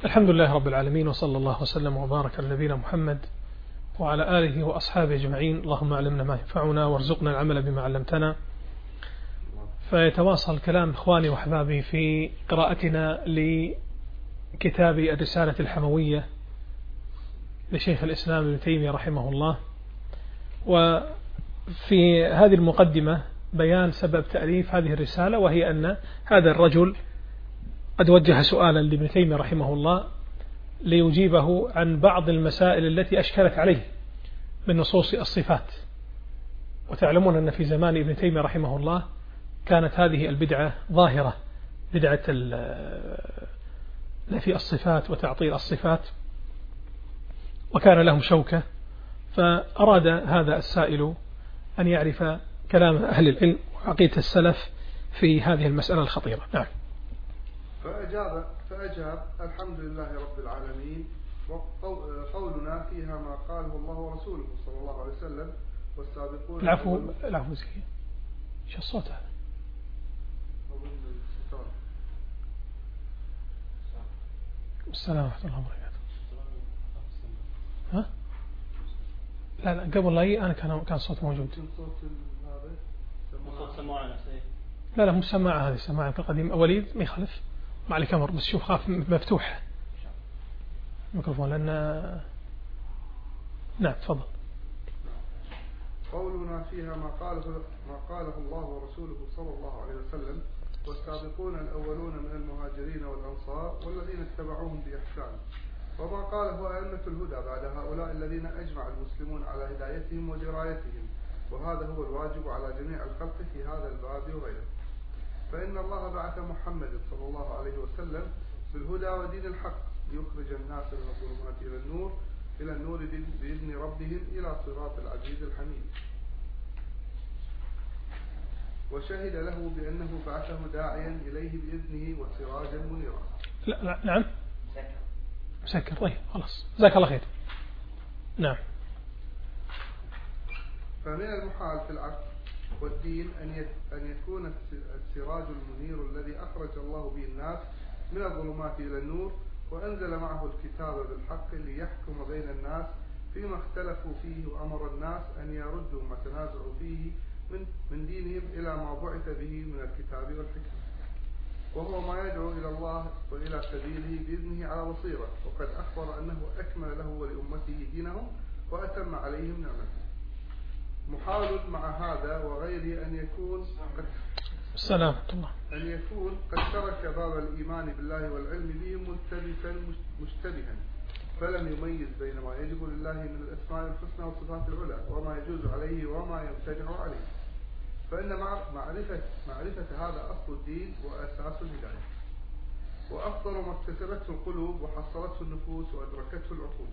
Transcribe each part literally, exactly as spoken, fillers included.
الحمد لله رب العالمين، وصلى الله وسلم وبارك على نبينا محمد وعلى آله وأصحابه أجمعين. اللهم علمنا ما ينفعنا وارزقنا العمل بما علمتنا. فيتواصل كلام إخواني وأحبابي في قراءتنا لكتاب الرسالة الحموية لشيخ الإسلام ابن تيمية رحمه الله. وفي هذه المقدمة بيان سبب تأليف هذه الرسالة، وهي أن هذا الرجل قد وجه سؤالا لابن تيمية رحمه الله ليجيبه عن بعض المسائل التي أشكلت عليه من نصوص الصفات. وتعلمون أن في زمان ابن تيمية رحمه الله كانت هذه البدعة ظاهرة، بدعة نفي الصفات وتعطيل الصفات، وكان لهم شوكة. فأراد هذا السائل أن يعرف كلام أهل العلم وعقيدة السلف في هذه المسألة الخطيرة. نعم. فأجاب, فأجاب الحمد لله رب العالمين، وقولنا فيها ما قاله الله ورسوله صلى الله عليه وسلم والسابقون. العفو العفو زكي، شو الصوت هذا؟ السلام ورحمة الله وبركاته. ها؟ لا لا قبل لا أنا كان كان صوت موجود. صوت سماعة. لا لا مو سماعة، هذه سماعة القديم. وليد ما يخالف، ما عليك أمر، بس شوف خاف مفتوح الميكروفون لأن. نعم تفضل. قولنا فيها ما قاله ما قاله الله ورسوله صلى الله عليه وسلم والسابقون الأولون من المهاجرين والأنصار والذين اتبعوهم بإحسان، وما قاله أئمة الهدى بعد هؤلاء الذين أجمع المسلمون على هدايتهم ودرايتهم، وهذا هو الواجب على جميع الخلق في هذا الباب وغيره. فإن الله بعث محمد صلى الله عليه وسلم بالهدى ودين الحق ليخرج الناس من الظلمات إلى النور إلى النور بإذن ربهم إلى صراط العزيز الحميد. وشهد له بأنه بعثه داعيا إليه بإذنه وسراجا منيرا. لا لا نعم مسكر. طيب خلاص جزاك الله خير. نعم. فمن المحال في العقل والدين أن أن يكون السراج المنير الذي أخرج الله به الناس من الظلمات إلى النور وأنزل معه الكتاب بالحق ليحكم بين الناس فيما اختلفوا فيه، وأمر الناس أن يردوا ما تنازعوا فيه من من دينهم إلى ما بعث به من الكتاب والحكمة، وهو ما يدعو إلى الله وإلى سبيله بإذنه على بصيرة. وقد أخبر أنه أكمل له ولأمته دينهم وأتم عليهم نعمته. محال مع هذا وغيره أن يكون قد السلام الله أن يكون قد ترك باب الإيمان بالله والعلم به ملتبسا مشتبها، فلم يميز بين ما يجب لله من الأسماء الحسنى والصفات العلى وما يجوز عليه وما يمتنع عليه. فإن معرفة معرفة هذا أصل الدين وأساس الهداية، وأفضل ما اكتسبته القلوب وحصلته النفوس وأدركته العقول.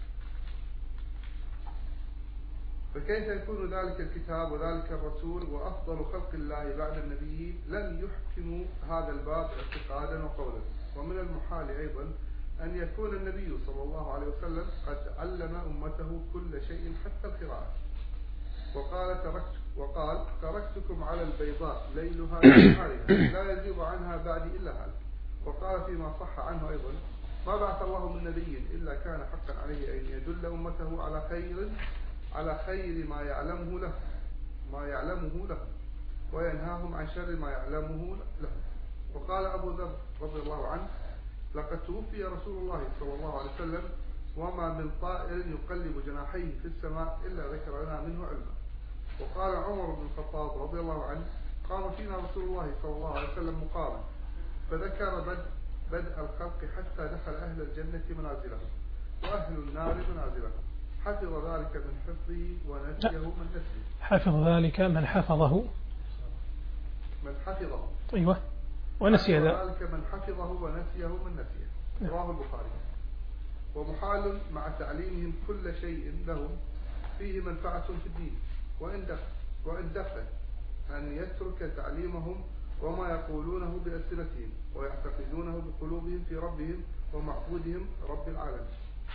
فكيف يكون ذلك الكتاب وذلك الرسول وأفضل خلق الله بعد النبيين لم يحكموا هذا الباب اعتقادا وقولا؟ ومن المحال أيضا أن يكون النبي صلى الله عليه وسلم قد علم أمته كل شيء حتى القراءة، وقال تركت وقال تركتكم على البيضاء ليلها كنهارها لا يزيغ عنها بعد إلا هذا. وقال فيما صح عنه أيضا ما بعث الله من نبي إلا كان حقا عليه أن يدل أمته على خير على خير ما يعلمه له ما يعلمه له وينهاهم عن شر ما يعلمه له. وقال أبو ذر رضي الله عنه لقد توفي رسول الله صلى الله عليه وسلم وما من طائر يقلب جناحيه في السماء إلا ذكر لنا منه علما. وقال عمر بن الخطاب رضي الله عنه قام فينا رسول الله صلى الله عليه وسلم مقاما فذكر بدء, بدء الخلق حتى دخل أهل الجنة منازلهم وأهل النار منازلهم، حفظ ذلك من حفظه ونسيه من نسيه. حفظ ذلك من حفظه من حفظه أيوة ونسي ذلك من حفظه ونسيه من نسيه. رواه البخاري. ومحال مع تعليمهم كل شيء لهم فيه منفعة في الدين وإن دخل أن يترك تعليمهم وما يقولونه بألسنتهم ويعتقدونه بقلوبهم في ربهم ومعبودهم رب العالمين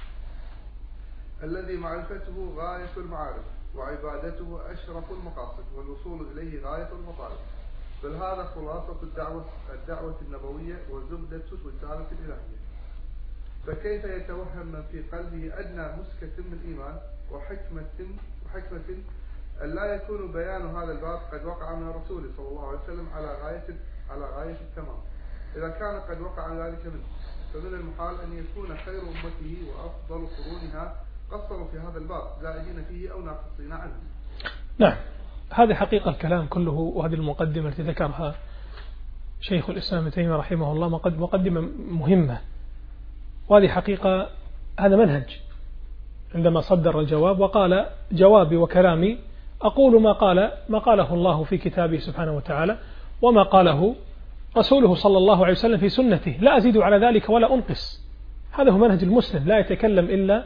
الذي معرفته غاية المعارف وعبادته أشرف المقاصد والوصول إليه غاية المطالب. بل هذا خلاصة الدعوة, الدعوة النبوية وزبدة الرسالة الإلهية. فكيف يتوهم من في قلبه أدنى مسكة من إيمان وحكمة وحكمة أن لا يكون بيان هذا الباب قد وقع من الرسول صلى الله عليه وسلم على غاية على غاية التمام، إذا كان قد وقع ذلك منه، فمن المحال أن يكون خير أمته وأفضل قرونها قصروا في هذا الباب زائدين فيه أو ناقصين عنه. نعم، هذه حقيقة الكلام كله، وهذه المقدمة التي ذكرها شيخ الإسلام ابن تيمية رحمه الله مقدمة مهمة، وهذه حقيقة هذا منهج. عندما صدر الجواب وقال جوابي وكلامي أقول ما قال ما قاله الله في كتابه سبحانه وتعالى وما قاله رسوله صلى الله عليه وسلم في سنته، لا أزيد على ذلك ولا أنقص. هذا هو منهج المسلم، لا يتكلم إلا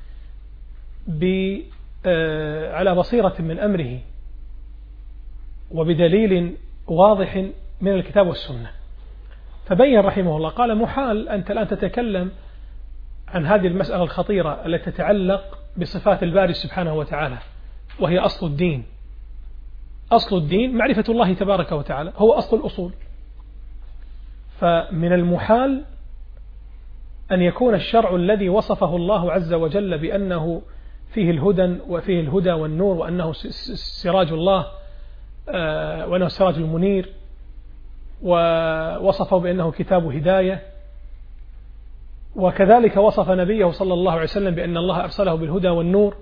على بصيرة من أمره وبدليل واضح من الكتاب والسنة. فبين رحمه الله قال محال أنت الآن تتكلم عن هذه المسألة الخطيرة التي تتعلق بصفات الباري سبحانه وتعالى، وهي أصل الدين. أصل الدين معرفة الله تبارك وتعالى، هو أصل الأصول. فمن المحال أن يكون الشرع الذي وصفه الله عز وجل بأنه فيه الهدى وفيه الهدى والنور، وأنه سراج الله وأنه السراج المنير، ووصفه بأنه كتاب هداية، وكذلك وصف نبيه صلى الله عليه وسلم بأن الله أرسله بالهدى والنور،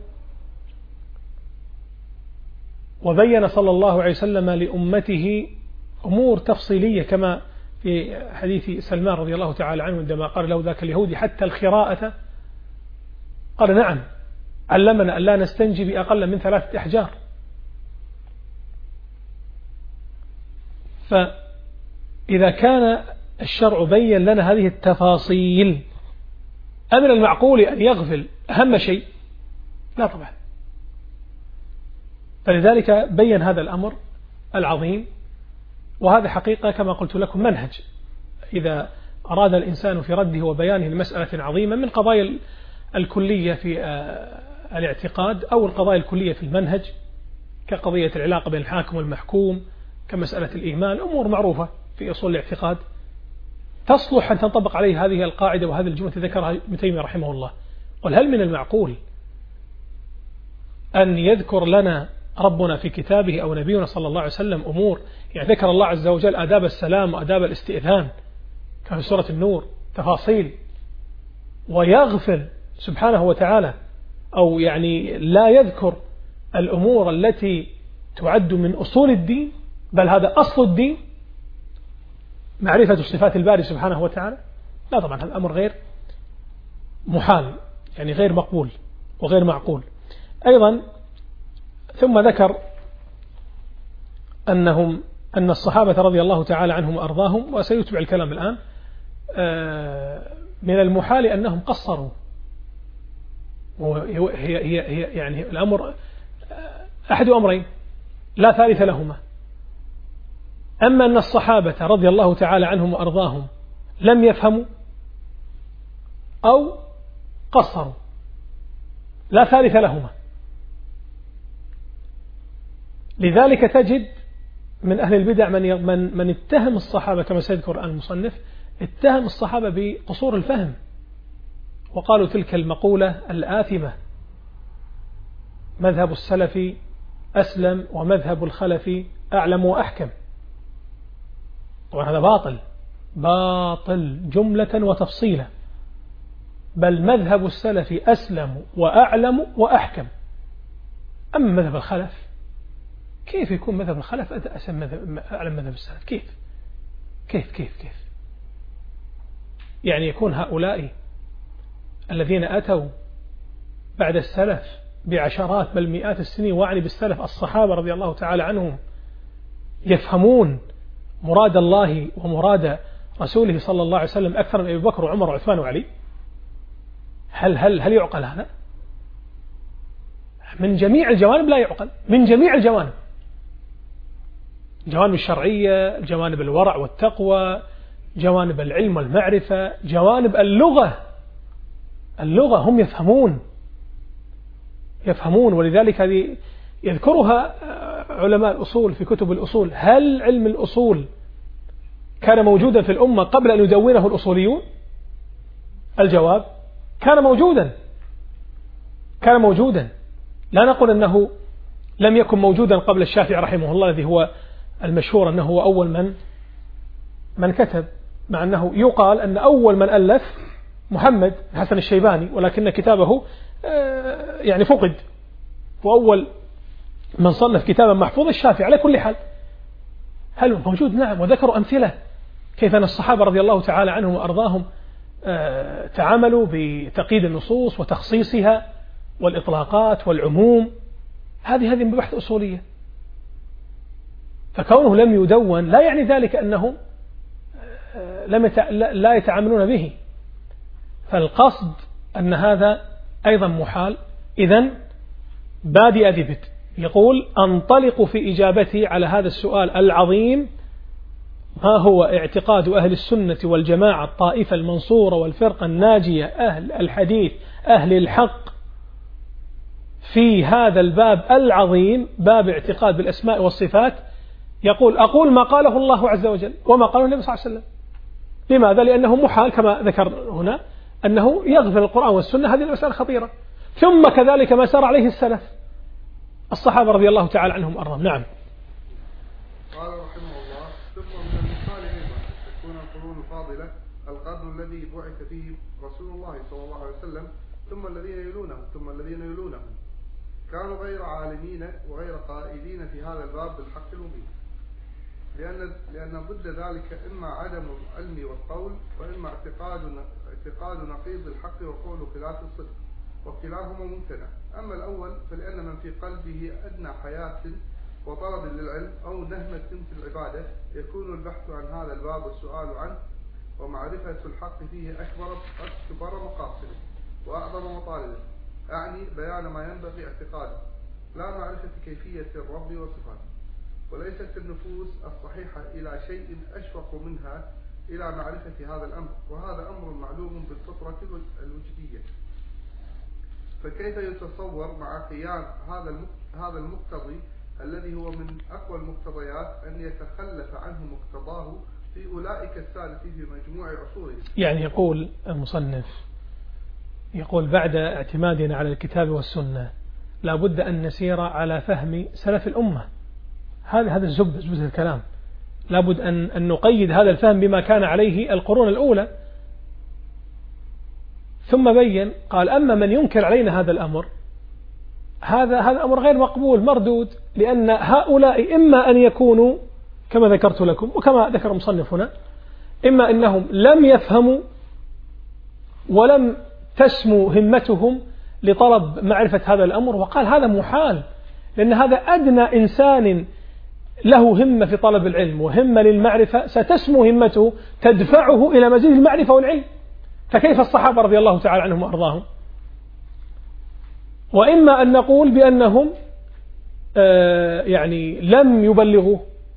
وبين صلى الله عليه وسلم لأمته أمور تفصيلية كما في حديث سلمان رضي الله تعالى عنه عندما قال له ذاك اليهودي حتى الخراءة، قال نعم علمنا أن لا نستنجي بأقل من ثلاثة أحجار. فإذا كان الشرع بين لنا هذه التفاصيل أمن المعقول أن يغفل أهم شيء؟ لا طبعا. فلذلك بين هذا الأمر العظيم، وهذا حقيقة كما قلت لكم منهج. إذا أراد الإنسان في رده وبيانه لمسألة عظيمة من قضايا الكلية في الاعتقاد أو القضايا الكلية في المنهج كقضية العلاقة بين الحاكم والمحكوم، كمسألة الإيمان، أمور معروفة في أصول الاعتقاد تصلح أن تنطبق عليه هذه القاعدة وهذه الجملة ذكرها ابن تيمية رحمه الله. قل هل من المعقول أن يذكر لنا ربنا في كتابه أو نبينا صلى الله عليه وسلم أمور، يعني ذكر الله عز وجل آداب السلام وآداب الاستئذان كما في سورة النور تفاصيل، ويغفل سبحانه وتعالى أو يعني لا يذكر الأمور التي تعد من أصول الدين، بل هذا أصل الدين معرفة صفات الباري سبحانه وتعالى؟ لا طبعا، هذا أمر غير محال، يعني غير مقبول وغير معقول. أيضا ثم ذكر أنهم أن الصحابة رضي الله تعالى عنهم وأرضاهم، وسيتبع الكلام الآن، من المحال أنهم قصروا، وهي هي هي يعني الأمر أحد أمرين لا ثالث لهما، أما أن الصحابة رضي الله تعالى عنهم وأرضاهم لم يفهموا أو قصروا، لا ثالث لهما. لذلك تجد من أهل البدع من من من اتهم الصحابة كما سيذكر الآن المصنف، اتهم الصحابة بقصور الفهم، وقالوا تلك المقولة الآثمة مذهب السلف أسلم ومذهب الخلف أعلم وأحكم. طبعا هذا باطل باطل جملة وتفصيلا، بل مذهب السلف أسلم وأعلم وأحكم. أما مذهب الخلف، كيف يكون مذهب الخلف أعلم مذهب السلف؟ كيف كيف كيف كيف يعني يكون هؤلاء الذين أتوا بعد السلف بعشرات بل مئات السنين، وأعني بالسلف الصحابة رضي الله تعالى عنهم، يفهمون مراد الله ومراد رسوله صلى الله عليه وسلم أكثر من أبي بكر وعمر وعثمان وعلي؟ هل هل هل يعقل هذا؟ من جميع الجوانب لا يعقل، من جميع الجوانب، جوانب الشرعية، جوانب الورع والتقوى، جوانب العلم والمعرفة، جوانب اللغة. اللغة هم يفهمون يفهمون ولذلك هذه يذكرها علماء الأصول في كتب الأصول. هل علم الأصول كان موجودا في الأمة قبل أن يدونه الأصوليون؟ الجواب كان موجودا كان موجودا لا نقول أنه لم يكن موجودا قبل الشافعي رحمه الله الذي هو المشهور أنه هو أول من من كتب، مع أنه يقال أن أول من ألف محمد حسن الشيباني، ولكن كتابه يعني فقد، وأول من صنف كتابا محفوظ الشافعي. على كل حال هل موجود؟ نعم. وذكروا أمثلة كيف أن الصحابة رضي الله تعالى عنهم وأرضاهم تعاملوا بتقييد النصوص وتخصيصها والإطلاقات والعموم. هذه هذه بحث أصولية. فكونه لم يدون لا يعني ذلك أنهم لم يتع... لا يتعاملون به. فالقصد أن هذا أيضا محال. إذن بادئ ذبت يقول أنطلق في إجابتي على هذا السؤال العظيم: ما هو اعتقاد أهل السنة والجماعة الطائفة المنصورة والفرقة الناجية أهل الحديث أهل الحق في هذا الباب العظيم، باب اعتقاد بالأسماء والصفات؟ يقول: أقول ما قاله الله عز وجل وما قاله النبي صلى الله عليه وسلم. لماذا؟ لأنه محال كما ذكر هنا أنه يغفل القرآن والسنة. هذه المسألة خطيرة. ثم كذلك ما سار عليه السلف الصحابة رضي الله تعالى عنهم وأرضاهم. نعم. قال رحمه الله: ثم من المحال أيضا تكون القرون الفاضلة القرن الذي بعث فيه رسول الله صلى الله عليه وسلم ثم الذين يلونهم ثم الذين يلونهم كانوا غير عالمين وغير قائلين في هذا الباب بالحق المبين، لأن لأن ضد ذلك إما عدم العلم والقول، وإما اعتقاد اعتقاد نقيض الحق وقول خلاف الصدق، وكلاهما ممتنع. أما الأول فلأن من في قلبه أدنى حياة وطلب للعلم أو نهمة في العبادة يكون البحث عن هذا الباب والسؤال عنه ومعرفة الحق فيه أكبر أكبر مقاصده وأعظم مطالبه، أعني بيان ما ينبغي اعتقاده لا معرفة كيفية الرب وصفاته. وليست النفوس الصحيحة إلى شيء أشفق منها إلى معرفة هذا الأمر، وهذا أمر معلوم بالفطرة الوجدية. فكيف يتصور مع قيام هذا هذا المقتضي الذي هو من أقوى المقتضيات أن يتخلف عنه مقتضاه في أولئك الثالث في مجموع عصوره؟ يعني يقول المصنف، يقول: بعد اعتمادنا على الكتاب والسنة لا بد أن نسير على فهم سلف الأمة. هذا هذا الزبد زبد الكلام. لا بد أن أن نقيد هذا الفهم بما كان عليه القرون الأولى. ثم بين قال: أما من ينكر علينا هذا الأمر هذا هذا أمر غير مقبول مردود، لأن هؤلاء إما أن يكونوا كما ذكرت لكم وكما ذكر المصنف هنا، إما أنهم لم يفهموا ولم تسمو همتهم لطلب معرفة هذا الأمر، وقال هذا محال، لأن هذا أدنى إنسان له همة في طلب العلم وهمة للمعرفة ستسمو همته تدفعه إلى مزيد المعرفة والعلم. فكيف الصحابة رضي الله تعالى عنهم وأرضاهم؟ وإما أن نقول بأنهم آه يعني لم يبلغوا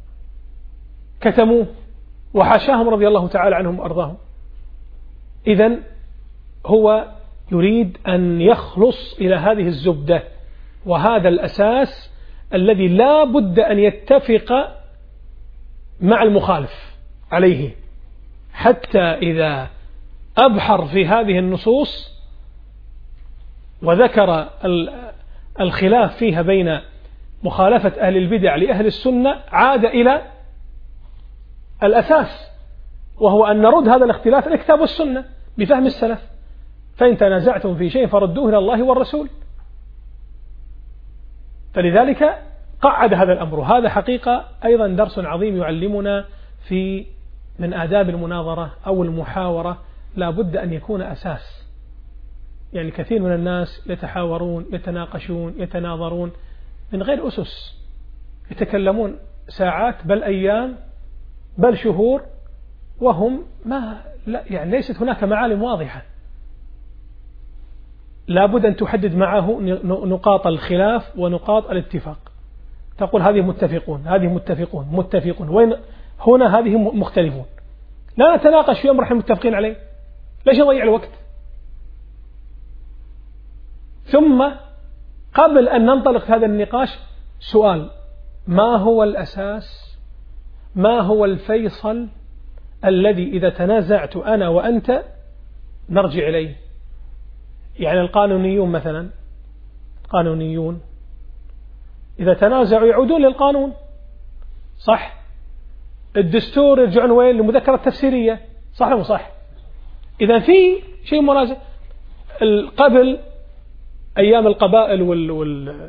كتموه وحاشاهم رضي الله تعالى عنهم وأرضاهم. إذن هو يريد أن يخلص إلى هذه الزبدة وهذا الأساس الذي لا بد أن يتفق مع المخالف عليه، حتى إذا أبحر في هذه النصوص وذكر الخلاف فيها بين مخالفة أهل البدع لأهل السنة عاد إلى الأساس، وهو أن نرد هذا الاختلاف الكتاب والسنة بفهم السلف. فإن تنازعتم في شيء فردوه إلى الله والرسول. فلذلك قعد هذا الأمر. هذا حقيقة أيضا درس عظيم يعلمنا في من آداب المناظرة أو المحاورة، لا بد أن يكون أساس. يعني كثير من الناس يتحاورون يتناقشون يتناظرون من غير أسس، يتكلمون ساعات بل أيام بل شهور وهم ما لا يعني ليست هناك معالم واضحة. لا بد أن تحدد معه نقاط الخلاف ونقاط الاتفاق. تقول هذه متفقون هذه متفقون متفقون وين هنا هذه مختلفون. لا نتناقش في أمر احنا متفقين عليه، ليش نضيع الوقت؟ ثم قبل أن ننطلق في هذا النقاش سؤال: ما هو الأساس؟ ما هو الفيصل الذي إذا تنازعت أنا وأنت نرجع إليه. يعني القانونيون مثلا، قانونيون إذا تنازعوا يعودون للقانون، صح؟ الدستور يرجعون وين؟ للمذكرة التفسيرية، صح ولا مو صح؟ إذا في شيء منازع. قبل أيام القبائل وال... وال...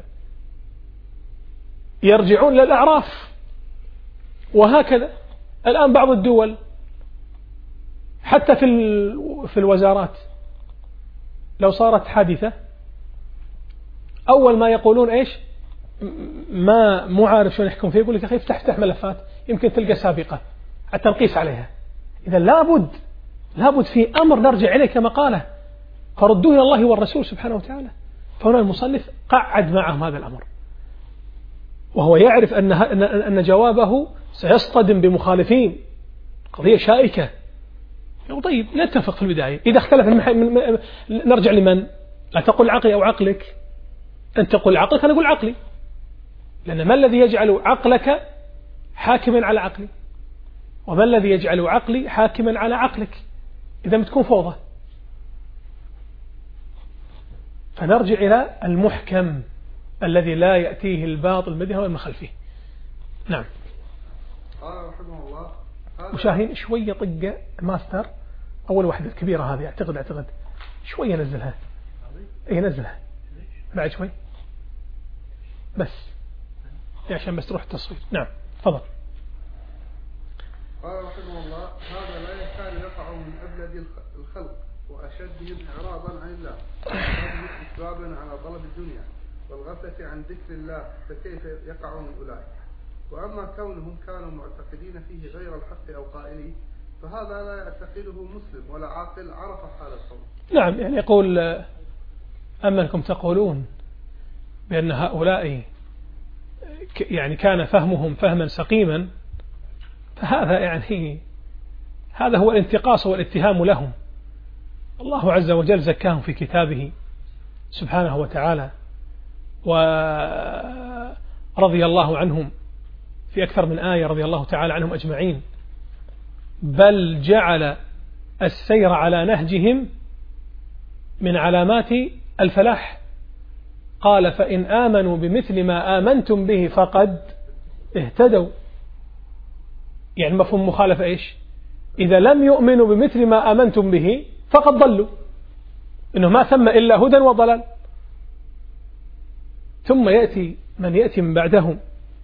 يرجعون للأعراف، وهكذا الآن بعض الدول حتى في ال... في الوزارات لو صارت حادثة أول ما يقولون إيش؟ ما مو عارف شلون يحكم فيه، يقول لك أخي افتح افتح ملفات يمكن تلقى سابقة حتى نقيس عليها. إذا لابد لابد في أمر نرجع إليه كما قاله، فردوه إلى الله والرسول سبحانه وتعالى. فهنا المصنف قعد معهم هذا الأمر، وهو يعرف أن أن جوابه سيصطدم بمخالفين، قضية شائكة. طيب نتفق في البداية، إذا اختلف المح... نرجع لمن؟ لا تقول عقلي أو عقلك، أنت تقول عقلك أنا أقول عقلي، لأن ما الذي يجعل عقلك حاكما على عقلي، وما الذي يجعل عقلي حاكما على عقلك؟ إذا بتكون فوضى. فنرجع إلى المحكم الذي لا يأتيه الباطل من من خلفه. نعم. قال رحمه الله مشاهين شوية طقة ماستر أول واحدة الكبيرة هذه، أعتقد أعتقد شوية نزلها، أي نزلها بعد شوي بس عشان بس تروح التصوير. نعم تفضل. قال رحمه الله هذا لا يكاد يقع من أبلد الخلق وأشدهم إعراضا عن الله، وهم إسبابا على طلب الدنيا والغفلة عن ذكر الله، فكيف يقع من أولئك؟ وأما كونهم كانوا معتقدين فيه غير الحق أو قائليه فهذا لا يعتقده مسلم ولا عاقل عرف حال القوم. نعم، يعني يقول أما أنكم تقولون بأن هؤلاء يعني كان فهمهم فهما سقيما، فهذا يعني هذا هو الانتقاص والاتهام لهم. الله عز وجل زكاهم في كتابه سبحانه وتعالى، ورضي الله عنهم في أكثر من آية، رضي الله تعالى عنهم أجمعين، بل جعل السير على نهجهم من علامات الفلاح. قال فإن آمنوا بمثل ما آمنتم به فقد اهتدوا. يعني مفهوم مخالفة إيش؟ إذا لم يؤمنوا بمثل ما آمنتم به فقد ضلوا، إنه ما ثم إلا هدى وضلال. ثم يأتي من يأتي من بعدهم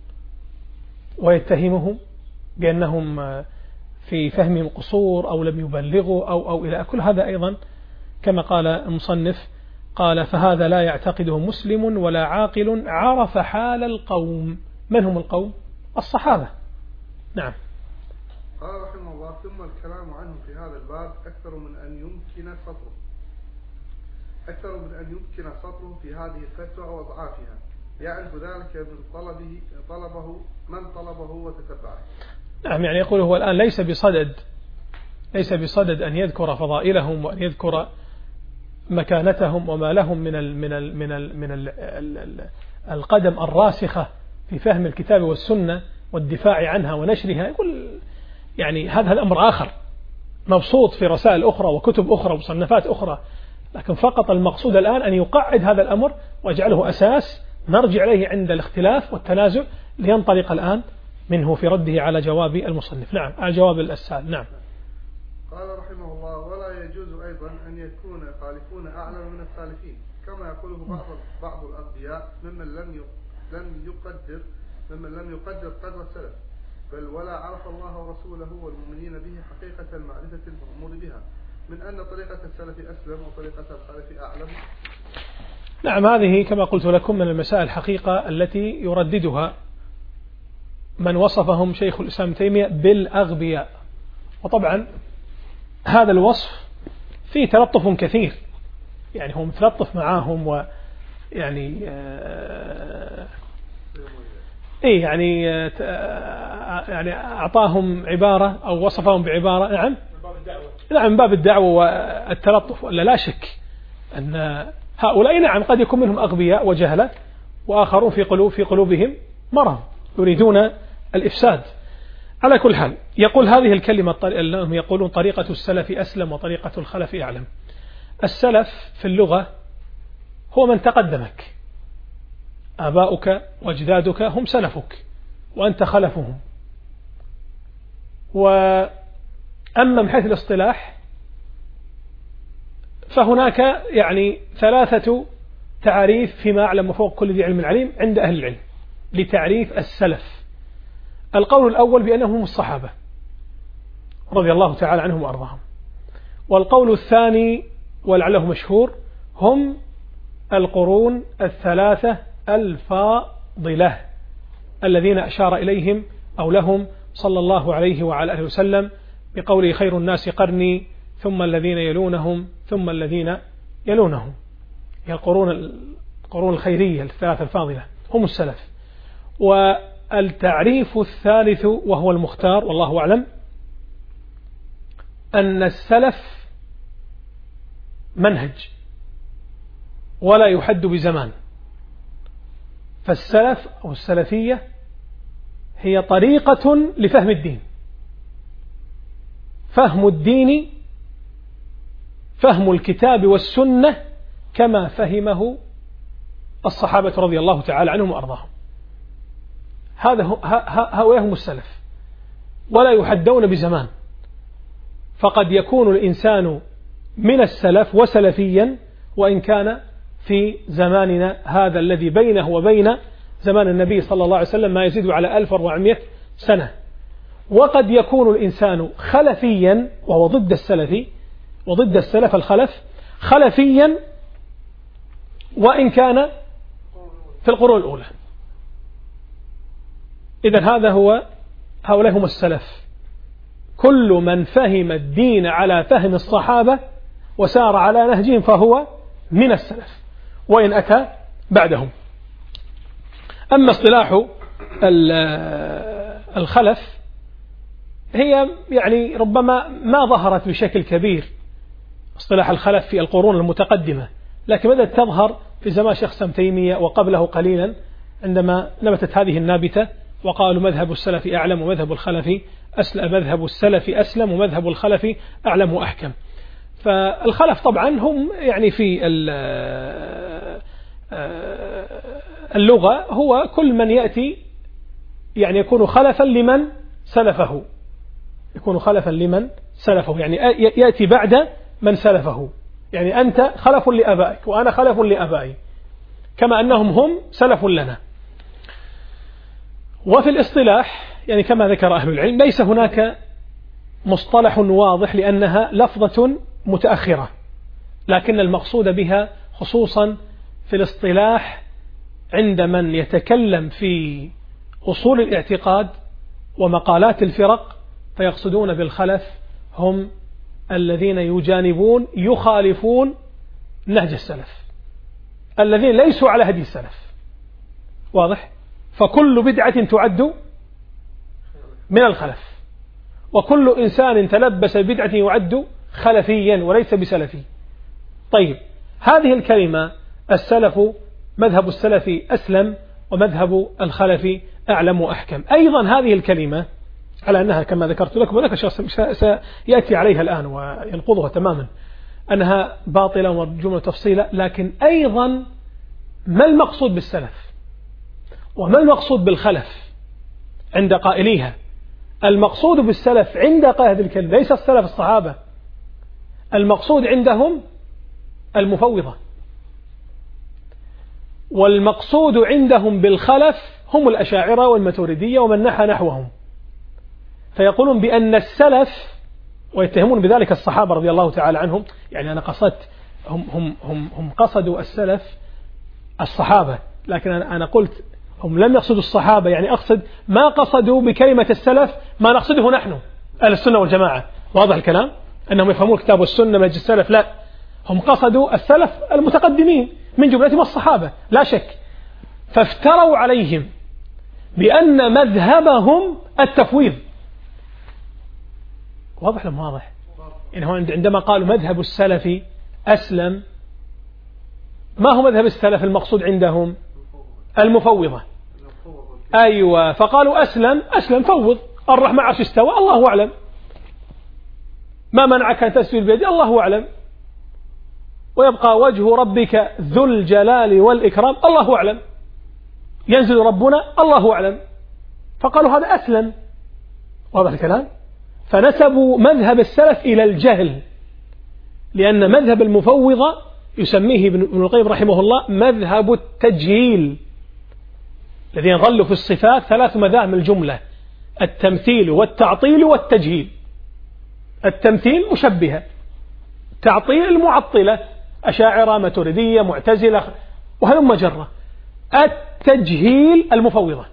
ويتهمهم بأنهم في فهمهم قصور أو لم يبلغوا أو أو إلى كل هذا أيضا كما قال المصنف، قال فهذا لا يعتقده مسلم ولا عاقل عرف حال القوم. من هم القوم؟ الصحابة. نعم. قال رحمه الله ثم الكلام عنه في هذا الباب أكثر من أن يمكن سطره أكثر من أن يمكن سطره في هذه الفتوى وأضعافها، يعرف ذلك من طلبه طلبه من طلبه وتتبعه. نعم، يعني يقول هو الآن ليس بصدد ليس بصدد أن يذكر فضائلهم وأن يذكر مكانتهم وما لهم من ال من ال من ال من ال ال القدم الراسخة في فهم الكتاب والسنة والدفاع عنها ونشرها. يقول يعني هذا الأمر آخر مبسوط في رسائل أخرى وكتب أخرى ومصنفات أخرى، لكن فقط المقصود الآن أن يقعد هذا الأمر ويجعله أساس نرجع إليه عند الاختلاف والتنازع، لينطلق الآن منه في رده على جواب المصنف. نعم، على جواب السائل. نعم. قال رحمه الله ولا يجوز أيضا أن يكون خالفون أعلم من السالفين كما يقوله بعض بعض الأغبياء ممن لم لم يقدر ممن لم يقدر قدر السلف، بل ولا عرف الله ورسوله والمؤمنين به حقيقة المعرفة المأمور بها، من أن طريقة السلف أسلم وطريقة الخلف أعلم. نعم، هذه كما قلت لكم من المسائل الحقيقة التي يرددها من وصفهم شيخ الإسلام ابن تيمية بالأغبياء. وطبعا هذا الوصف فيه تلطف كثير، يعني هو متلطف معاهم ويعني آه إيه يعني آه يعني أعطاهم عبارة أو وصفهم بعبارة. نعم نعم من باب الدعوة والتلطف، ولا لا شك أن هؤلاء نعم قد يكون منهم أغبياء وجهلة، وآخرون في قلوب في قلوبهم مرض يريدون الإفساد. على كل حال يقول هذه الكلمة هم يقولون طريقة السلف أسلم وطريقة الخلف أعلم. السلف في اللغة هو من تقدمك، آباؤك وأجدادك هم سلفك وأنت خلفهم. وأما من حيث الاصطلاح فهناك يعني ثلاثة تعريف فيما أعلم فوق كل ذي علم عليم عند أهل العلم لتعريف السلف. القول الأول بأنهم هم الصحابة رضي الله تعالى عنهم وأرضاهم، والقول الثاني ولعله مشهور هم القرون الثلاثة الفاضلة الذين أشار إليهم أو لهم صلى الله عليه وعلى آله وسلم بقوله خير الناس قرني ثم الذين يلونهم ثم الذين يلونهم، هي القرون القرون الخيرية الثلاثة الفاضلة هم السلف. والتعريف الثالث وهو المختار والله أعلم أن السلف منهج ولا يحد بزمان، فالسلف أو السلفية هي طريقة لفهم الدين، فهم الدين فهم الكتاب والسنة كما فهمه الصحابة رضي الله تعالى عنهم وأرضاهم. هذا هؤلاء هم السلف ولا يحدون بزمان، فقد يكون الإنسان من السلف وسلفيا وإن كان في زماننا هذا الذي بينه وبين زمان النبي صلى الله عليه وسلم ما يزيد على ألف وأربعمائة سنة، وقد يكون الإنسان خلفيا وهو ضد السلفي وضد السلف الخلف خلفيا وإن كان في القرون الأولى. إذن هذا هو هؤلاء هم السلف، كل من فهم الدين على فهم الصحابة وسار على نهجهم فهو من السلف وإن أتى بعدهم. أما اصطلاح الخلف هي يعني ربما ما ظهرت بشكل كبير اصطلاح الخلف في القرون المتقدمة، لكن بدأت تظهر في زمان شيخ سام تيمية وقبله قليلا عندما نبتت هذه النابتة وقالوا مذهب السلف أعلم ومذهب الخلف أسلم، مذهب السلف أسلم ومذهب الخلف أعلم وأحكم. فالخلف طبعا هم يعني في اللغة هو كل من يأتي يعني يكون خلفا لمن سلفه، يكون خلفا لمن سلفه يعني يأتي بعد من سلفه، يعني أنت خلف لأبائك وأنا خلف لأبائي كما أنهم هم سلف لنا. وفي الاصطلاح يعني كما ذكر أهل العلم ليس هناك مصطلح واضح لأنها لفظة متأخرة، لكن المقصود بها خصوصا في الاصطلاح عند من يتكلم في أصول الاعتقاد ومقالات الفرق فيقصدون بالخلف هم الذين يجانبون يخالفون نهج السلف الذين ليسوا على هدي السلف. واضح؟ فكل بدعة تعد من الخلف، وكل إنسان تلبس بدعة يعد خلفيا وليس بسلفي. طيب هذه الكلمة السلف مذهب السلف أسلم ومذهب الخلف أعلم وأحكم، أيضا هذه الكلمة على أنها كما ذكرت لكم وذلك سيأتي عليها الآن وينقضها تماما أنها باطلة ومرجومة تفصيلا، لكن أيضا ما المقصود بالسلف وما المقصود بالخلف عند قائليها؟ المقصود بالسلف عند قائد الكلمة ليس السلف الصحابة، المقصود عندهم المفوضة، والمقصود عندهم بالخلف هم الأشاعرة والماتريدية ومن نحى نحوهم، فيقولون بأن السلف ويتهمون بذلك الصحابة رضي الله تعالى عنهم. يعني أنا قصدت هم, هم, هم, هم قصدوا السلف الصحابة، لكن أنا قلت هم لم يقصدوا الصحابة، يعني أقصد ما قصدوا بكلمة السلف ما نقصده نحن أهل السنة والجماعة. واضح الكلام؟ أنهم يفهمون الكتاب والسنة من السلف، لا، هم قصدوا السلف المتقدمين من جملتهم الصحابة لا شك، فافتروا عليهم بأن مذهبهم التفويض. واضح لهم؟ واضح. يعني هو عندما قالوا مذهب السلف أسلم، ما هو مذهب السلف المقصود عندهم؟ المفوضة. أيوة، فقالوا أسلم أسلم فوض الرحمن عرش استوى الله أعلم، ما منعك أن تسجد بيدي الله أعلم. ويبقى وجه ربك ذو الجلال والإكرام الله أعلم، ينزل ربنا الله أعلم. فقالوا هذا أسلم. واضح الكلام؟ فنسبوا مذهب السلف إلى الجهل، لأن مذهب المفوضة يسميه ابن القيم رحمه الله مذهب التجهيل. الذين ظلوا في الصفات ثلاث مذاهب من الجملة: التمثيل والتعطيل والتجهيل. التمثيل مشبهة، تعطيل المعطلة، أشاعرة ماتريدية معتزلة وهلم جرة. التجهيل المفوضة،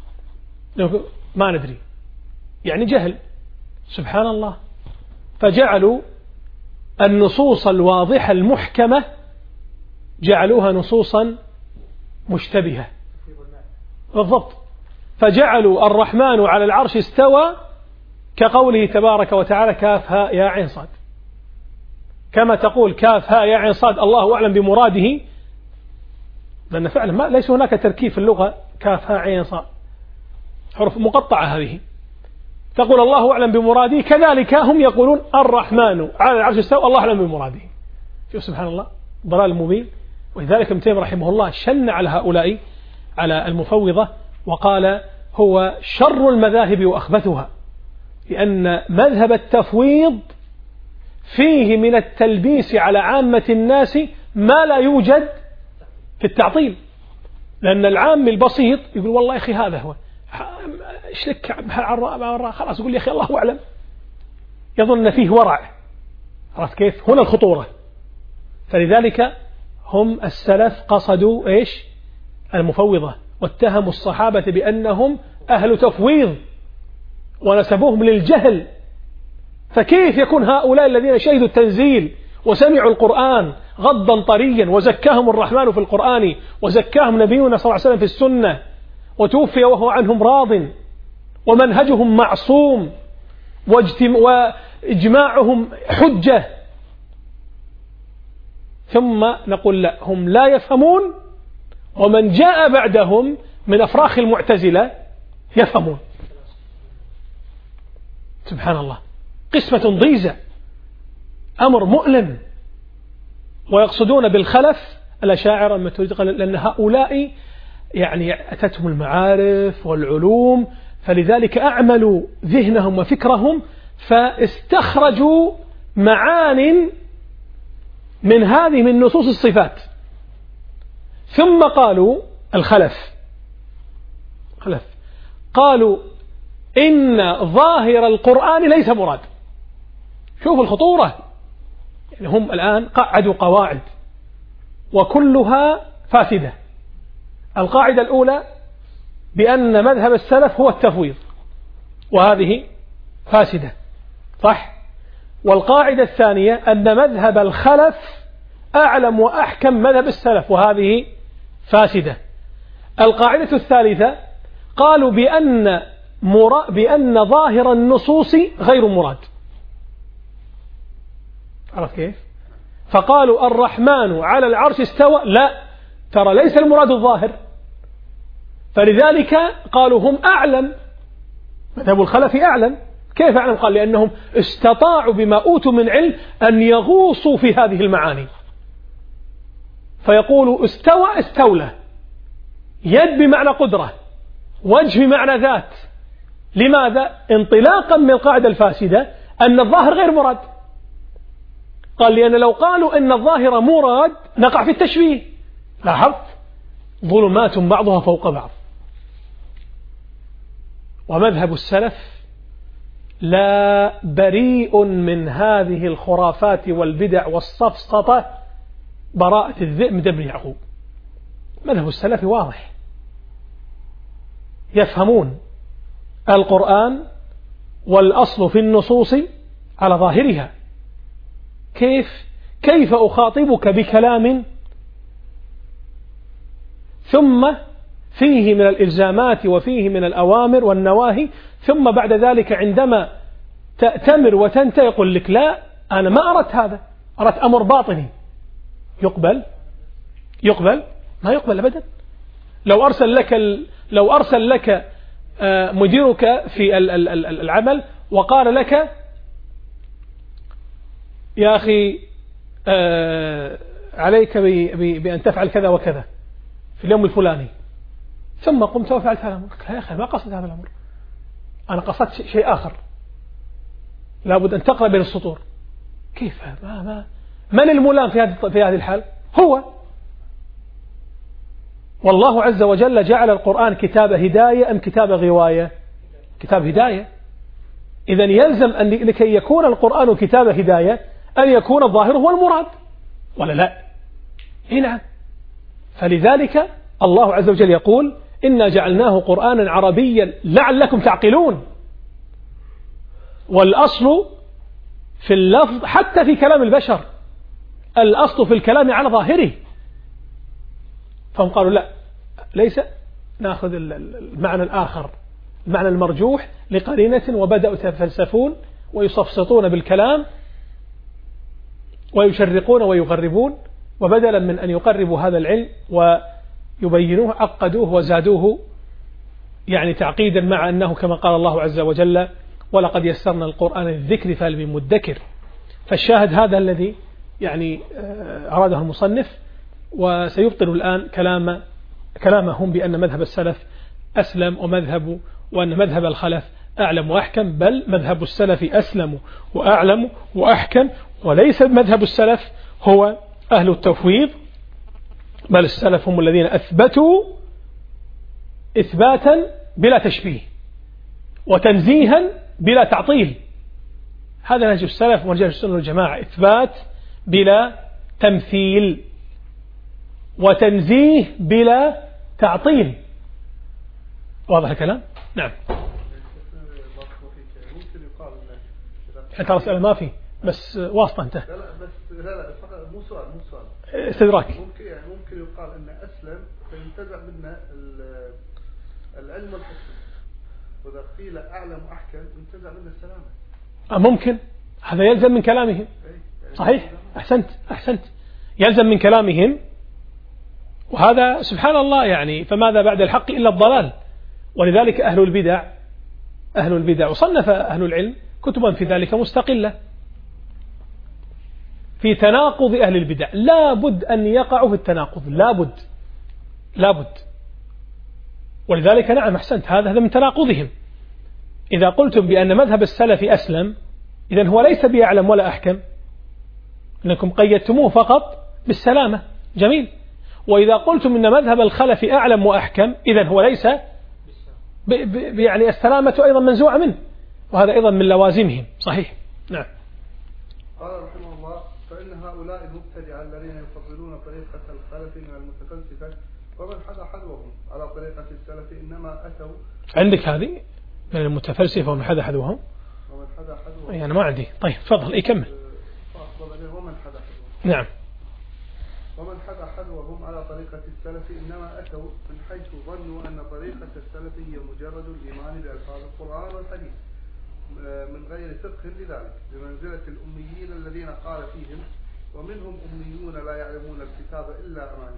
ما ندري يعني جهل، سبحان الله. فجعلوا النصوص الواضحة المحكمة جعلوها نصوصا مشتبهة بالضبط. فجعلوا الرحمن على العرش استوى كقوله تبارك وتعالى كاف ها يا عين صاد، كما تقول كاف ها يا عين صاد الله أعلم بمراده، لأن فعلا ما ليس هناك تركيب في اللغة كاف ها عين صاد، حروف مقطعة هذه. تقول الله أعلم بمراده، كذلك هم يقولون الرحمن على العرش استوى الله أعلم بمراده. شوف سبحان الله، ضلال مبين. ولذلك ابن تيمية رحمه الله شن على هؤلاء، على المفوضة، وقال هو شر المذاهب وأخبثها، لأن مذهب التفويض فيه من التلبيس على عامة الناس ما لا يوجد في التعطيل. لأن العام البسيط يقول والله يا أخي هذا هو، إيش لك خلاص يقول يا أخي الله أعلم، يظن فيه ورع. عرفت كيف؟ هنا الخطورة. فلذلك هم السلف قصدوا إيش؟ المفوضة، واتهموا الصحابة بأنهم أهل تفويض ونسبوهم للجهل. فكيف يكون هؤلاء الذين شهدوا التنزيل وسمعوا القرآن غضا طريا وزكاهم الرحمن في القرآن وزكاهم نبينا صلى الله عليه وسلم في السنة وتوفي وهو عنهم راض ومنهجهم معصوم وإجماعهم حجة، ثم نقول لا هم لا يفهمون، ومن جاء بعدهم من أفراخ المعتزلة يفهمون. سبحان الله، قسمة ضيزة، أمر مؤلم. ويقصدون بالخلف الأشاعرة الماتريدية، لأن هؤلاء يعني أتتهم المعارف والعلوم، فلذلك أعملوا ذهنهم وفكرهم فاستخرجوا معان من هذه من نصوص الصفات. ثم قالوا الخلف خلف قالوا إن ظاهر القرآن ليس مراد. شوفوا الخطورة، يعني هم الآن قعدوا قواعد وكلها فاسدة. القاعدة الأولى بأن مذهب السلف هو التفويض، وهذه فاسدة صح. والقاعدة الثانية أن مذهب الخلف أعلم وأحكم مذهب السلف، وهذه فاسدة. القاعدة الثالثة قالوا بأن مرا بأن ظاهر النصوص غير مراد. عرفت كيف؟ فقالوا الرحمن على العرش استوى، لا، ترى ليس المراد الظاهر. فلذلك قالوا هم أعلم، مذهب الخلف أعلم. كيف أعلم؟ قال لأنهم استطاعوا بما أوتوا من علم أن يغوصوا في هذه المعاني، فيقولوا استوى استولى، يد بمعنى قدرة، وجه بمعنى ذات. لماذا؟ انطلاقا من القاعدة الفاسدة أن الظاهر غير مراد. قال لأن لو قالوا أن الظاهر مراد نقع في التشبيه. لاحظت؟ ظلمات بعضها فوق بعض. ومذهب السلف لا بريء من هذه الخرافات والبدع والسفسطة براءة الذئب بن يعقوب. مذهب السلف واضح، يفهمون القرآن والأصل في النصوص على ظاهرها. كيف كيف أخاطبك بكلام ثم فيه من الإلزامات وفيه من الأوامر والنواهي، ثم بعد ذلك عندما تأتمر وتنتهي يقول لك لا أنا ما أردت هذا، أردت أمر باطني. يقبل يقبل ما يقبل أبدا. لو أرسل لك لو أرسل لك مديرك في العمل وقال لك يا أخي عليك بأن تفعل كذا وكذا في اليوم الفلاني، ثم قمت وفعلت هذا الأمر. يا أخي ما قصد هذا الأمر، أنا قصدت شيء آخر، لابد أن تقرأ بين السطور. كيف؟ ما ما من الملام في هذه في هذه الحال؟ هو. والله عز وجل جعل القرآن كتاب هداية أم كتاب غواية؟ كتاب هداية. إذن يلزم أن لكي يكون القرآن كتاب هداية أن يكون الظاهر هو المراد، ولا لا؟ نعم. فلذلك الله عز وجل يقول إنا جعلناه قرآنا عربيا لعلكم تعقلون. والأصل في اللفظ حتى في كلام البشر، الأصل في الكلام على ظاهره. فهم قالوا لا، ليس، نأخذ المعنى الآخر، المعنى المرجوح لقرينة، وبدأوا يتفلسفون ويصفصطون بالكلام ويشرقون ويغربون، وبدلا من أن يقربوا هذا العلم ويبينوه عقدوه وزادوه يعني تعقيدا، مع أنه كما قال الله عز وجل ولقد يسرنا القرآن للذكر فهل من مدكر. فالشاهد هذا الذي يعني أراده المصنف، وسيبطل الآن كلام كلامهم بأن مذهب السلف أسلم ومذهب وأن مذهب الخلف أعلم وأحكم، بل مذهب السلف أسلم وأعلم وأحكم، وليس مذهب السلف هو أهل التفويض، بل السلف هم الذين أثبتوا إثباتا بلا تشبيه وتنزيها بلا تعطيل. هذا نهج السلف ورجال السنة والجماعة، إثبات بلا تمثيل وتنزيه بلا تعطيل. واضح الكلام؟ نعم. ترى أسئلة ما في، بس واسطة انت. لا لا بس لا لا مو سؤال مو سؤال استدراك. ممكن يعني ممكن يقال أن أسلم فينتزع منا العلم والحكم، وإذا قيل أعلم وأحكم ينتزع منا السلامة. ممكن، هذا يلزم من كلامهم. صحيح، أحسنت أحسنت، يلزم من كلامهم. وهذا سبحان الله يعني، فماذا بعد الحق إلا الضلال. ولذلك أهل البدع أهل البدع وصنف أهل العلم كتبا في ذلك مستقلة في تناقض أهل البدع. لا بد أن يقعوا في التناقض، لا بد لا بد. ولذلك نعم أحسنت، هذا هذا من تناقضهم. إذا قلتم بأن مذهب السلف أسلم، إذن هو ليس بأعلم ولا أحكم، أنكم قيدتموه فقط بالسلامة. جميل. وإذا قلتم أن مذهب الخلف أعلم وأحكم، إذن هو ليس ب ب يعني السلامة أيضا منزوعة منه، وهذا أيضا من لوازمهم. صحيح. نعم. قال رحمه الله فإن هؤلاء المبتدعة الذين يفضلون طريقة الخلف من المتفلسفة ومن حدا حذوهم على طريقة السلف إنما أتوا. عندك هذه من المتفلسفة ومن حدا حذوهم؟ ومن حدا حذوهم يعني ما عندي. طيب تفضل يكمل. ومن حدا حذوهم. نعم. ومن حدا حذوهم على طريقة السلف إنما أتوا من حيث ظنوا أن طريقة السلف هي مجرد الإيمان بألفاظ القرآن والحديث من غير فقه لذلك، بمنزلة الأميين الذين قال فيهم ومنهم أميون لا يعلمون الكتاب إلا أماني.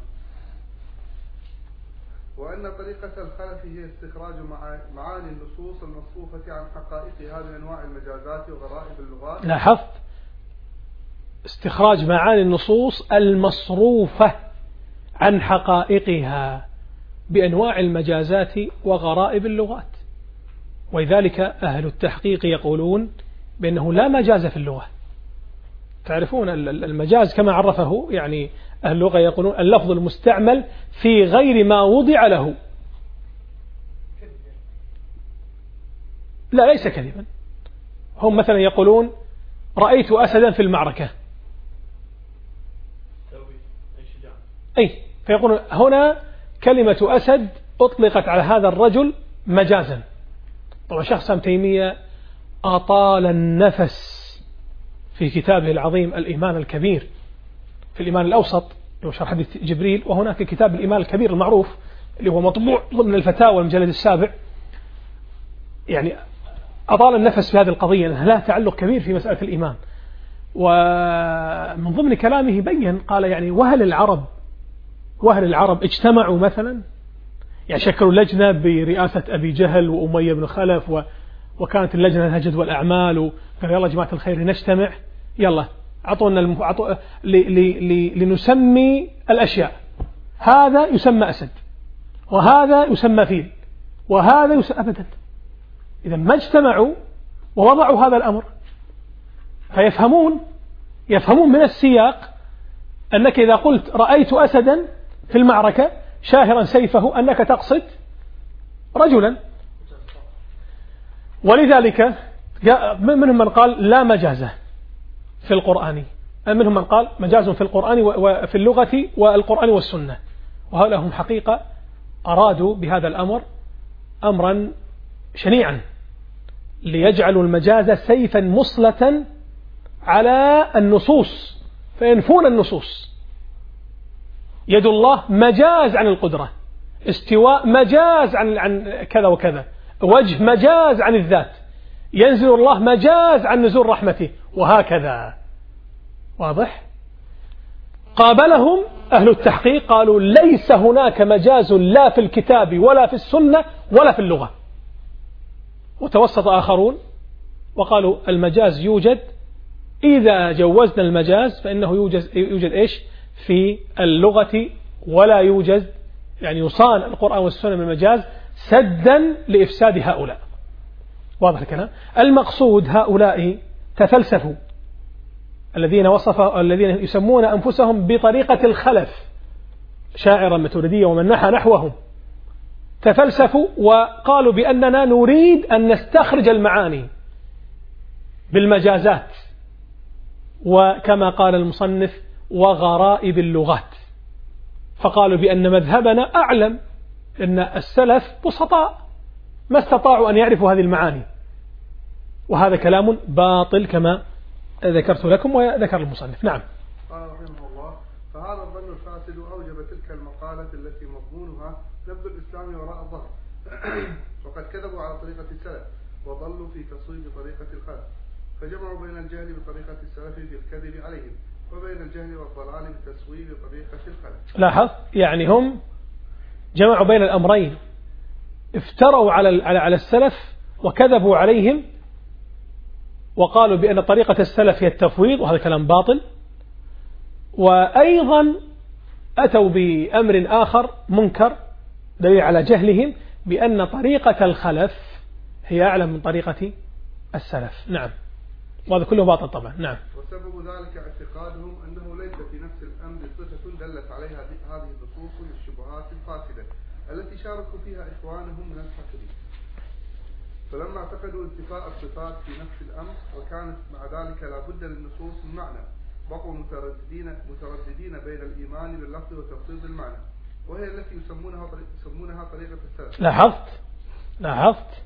وأن طريقة الخلف هي استخراج معاني النصوص المصروفة عن حقائقها من أنواع المجازات وغرائب اللغات. لاحظت استخراج معاني النصوص المصروفة عن حقائقها بأنواع المجازات وغرائب اللغات. ولذلك أهل التحقيق يقولون بأنه لا مجاز في اللغة. تعرفون المجاز كما عرفه يعني أهل اللغة، يقولون اللفظ المستعمل في غير ما وضع له. لا ليس كذبا. هم مثلا يقولون رأيت أسدا في المعركة، أي فيقولون هنا كلمة أسد أطلقت على هذا الرجل مجازا. طبعا شيخ الإسلام تيمية أطال النفس في كتابه العظيم الإيمان الكبير، في الإيمان الأوسط اللي هو شرح حديث جبريل، وهناك كتاب الإيمان الكبير المعروف اللي هو مطبوع ضمن الفتاوى المجلد السابع. يعني أطال النفس في هذه القضية لأنها لها تعلق كبير في مسألة الإيمان. ومن ضمن كلامه بين قال يعني وهل العرب وهل العرب اجتمعوا مثلا، يعني شكلوا لجنة برئاسة أبي جهل وأمية بن خلف و وكانت اللجنة الهجد والأعمال، وقال يلا جماعة الخير نجتمع، يلا عطونا الم... عطو... ل... ل... ل... لنسمي الأشياء، هذا يسمى أسد وهذا يسمى فيل وهذا يسمى أبدا. إذا ما اجتمعوا ووضعوا هذا الأمر، فيفهمون يفهمون من السياق أنك إذا قلت رأيت أسدا في المعركة شاهرا سيفه أنك تقصد رجلا. ولذلك منهم من قال لا مجازة في القرآن، منهم من قال مجاز في القرآن وفي اللغة والقرآن والسنة، وهؤلاء هم حقيقة أرادوا بهذا الأمر أمرا شنيعا ليجعلوا المجاز سيفا مصلة على النصوص فينفون النصوص. يد الله مجاز عن القدرة، استواء مجاز عن عن كذا وكذا، وجه مجاز عن الذات، ينزل الله مجاز عن نزول رحمته، وهكذا. واضح؟ قابلهم أهل التحقيق قالوا ليس هناك مجاز لا في الكتاب ولا في السنة ولا في اللغة. وتوسط آخرون وقالوا المجاز يوجد، إذا جوزنا المجاز فإنه يوجد, يوجد إيش في اللغة، ولا يوجد يعني يصان القرآن والسنة من المجاز سدا لإفساد هؤلاء. واضح الكلام؟ المقصود هؤلاء تفلسفوا، الذين وصفوا الذين يسمون أنفسهم بطريقة الخلف، شاعرا ماتريدية ومن نحى نحوهم، تفلسفوا وقالوا بأننا نريد أن نستخرج المعاني بالمجازات، وكما قال المصنف وغرائب اللغات، فقالوا بأن مذهبنا أعلم، أن السلف بسطاء ما استطاعوا أن يعرفوا هذه المعاني، وهذا كلام باطل كما ذكرت لكم وذكر المصنف. نعم. قال رحمه الله فهذا الظن الفاسد أوجب تلك المقالة التي مضمونها نبذ الإسلام وراء الظهر وقد كذبوا على طريقة السلف وضلوا في تصويب طريقة الخلف، فجمعوا بين الجهل بطريقة السلف في الكذب عليهم وبين الجهل والضلال بتصويب طريقة الخلف. لاحظ يعني هم جمعوا بين الأمرين، افتروا على على السلف وكذبوا عليهم وقالوا بأن طريقة السلف هي التفويض، وهذا كلام باطل. وأيضا أتوا بأمر آخر منكر دليل على جهلهم، بأن طريقة الخلف هي أعلى من طريقة السلف. نعم، وهذا كله باطل طبعا. نعم. وسبب ذلك اعتقادهم أنه ليس في نفس الأمر صفة دلت عليها هذه النصوص للشبهات الفاسدة التي شاركوا فيها إخوانهم من الحاكمين، فلما اعتقدوا انتفاء الصفات في نفس الأمر وكانت مع ذلك لا بد للنصوص من معنى، بقوا مترددين مترددين بين الإيمان باللفظ وتفصيل المعنى، وهي التي يسمونها يسمونها طريقة السلف. لاحظت لاحظت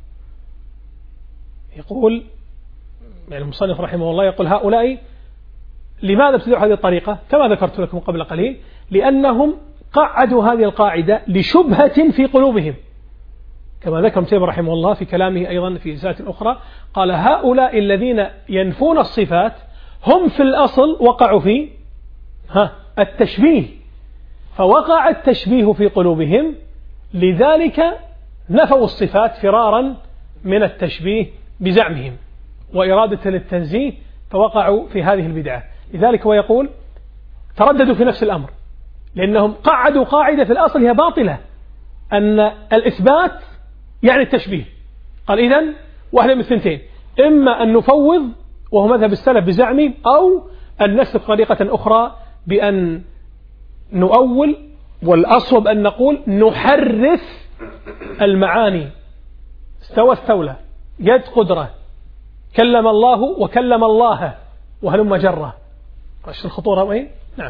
يقول يعني المصنف رحمه الله يقول هؤلاء لماذا ابتدعوا هذه الطريقة؟ كما ذكرت لكم قبل قليل، لأنهم قعدوا هذه القاعدة لشبهة في قلوبهم، كما ذكر ابن تيمية رحمه الله في كلامه أيضا في رسالة أخرى، قال هؤلاء الذين ينفون الصفات هم في الأصل وقعوا في ها التشبيه، فوقع التشبيه في قلوبهم، لذلك نفوا الصفات فرارا من التشبيه بزعمهم وإرادة للتنزيه، فوقعوا في هذه البدعة. لذلك هو يقول ترددوا في نفس الأمر، لأنهم قعدوا قاعدة في الأصل هي باطلة، أن الإثبات يعني التشبيه. قال إذن واحدة من الثنتين، إما أن نفوض وهو مذهب السلف بزعمهم، أو أن نسلك طريقة أخرى بأن نؤول، والأصوب أن نقول نحرف المعاني. استوى استولى، يد قدرة، كلم الله وكلم الله، وهلم جرة. ايش الخطورة وين؟ نعم.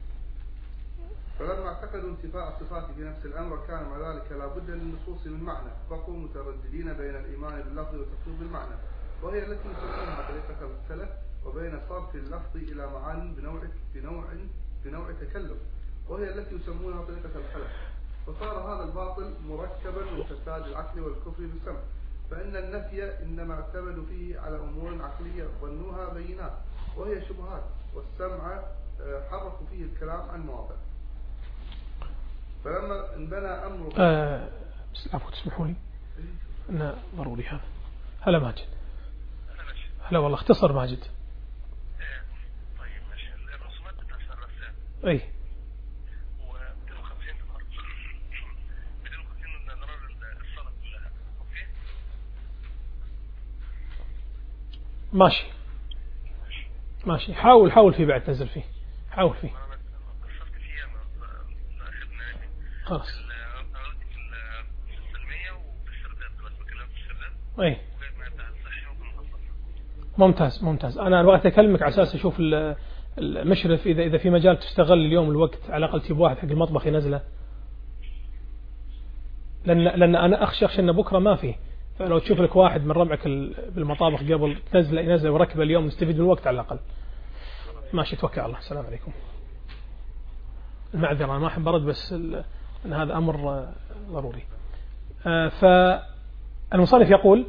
فلما اعتقدوا انتفاء الصفات في نفس الأمر كان مع ذلك لا بد للنصوص من معنى، بقوا مترددين بين الإيمان باللفظ وتفويض المعنى، وهي التي يسمونها طريقة السلف، وبين صرف اللفظ إلى معان بنوع بنوع بنوع تكلف، وهي التي يسمونها طريقة الخلف. فصار هذا الباطل مركبا من فساد العقل والكفر بالسمع، فإن النفي إنما اعتمدوا فيه على أمور عقلية ظنوها بينات وهي شبهات، والسمع حرفوا فيه الكلام عن مواضع. فلما انبنى أمر آه عفوا تسمحوا لي أنا ضروري هذا. هلا ماجد. هلا والله اختصر ماجد. طيب أي ماشي ماشي، حاول حاول فيه بعد تنزل فيه، حاول فيه خلاص. أي ممتاز ممتاز. أنا أبغى أتكلمك على أساس أشوف المشرف إذا إذا في مجال تستغل اليوم الوقت على الأقل تجيب واحد حق المطبخ ينزله، لأن لأن أنا أخشى أخشى إن بكرة ما فيه، فلو تشوف لك واحد من ربعك بالمطابخ قبل تنزله ينزله وركبه اليوم نستفيد من الوقت على الأقل. ماشي، توكل على الله. السلام عليكم. المعذرة أنا ما أحب أرد، بس أن هذا أمر ضروري. فالمصنف يقول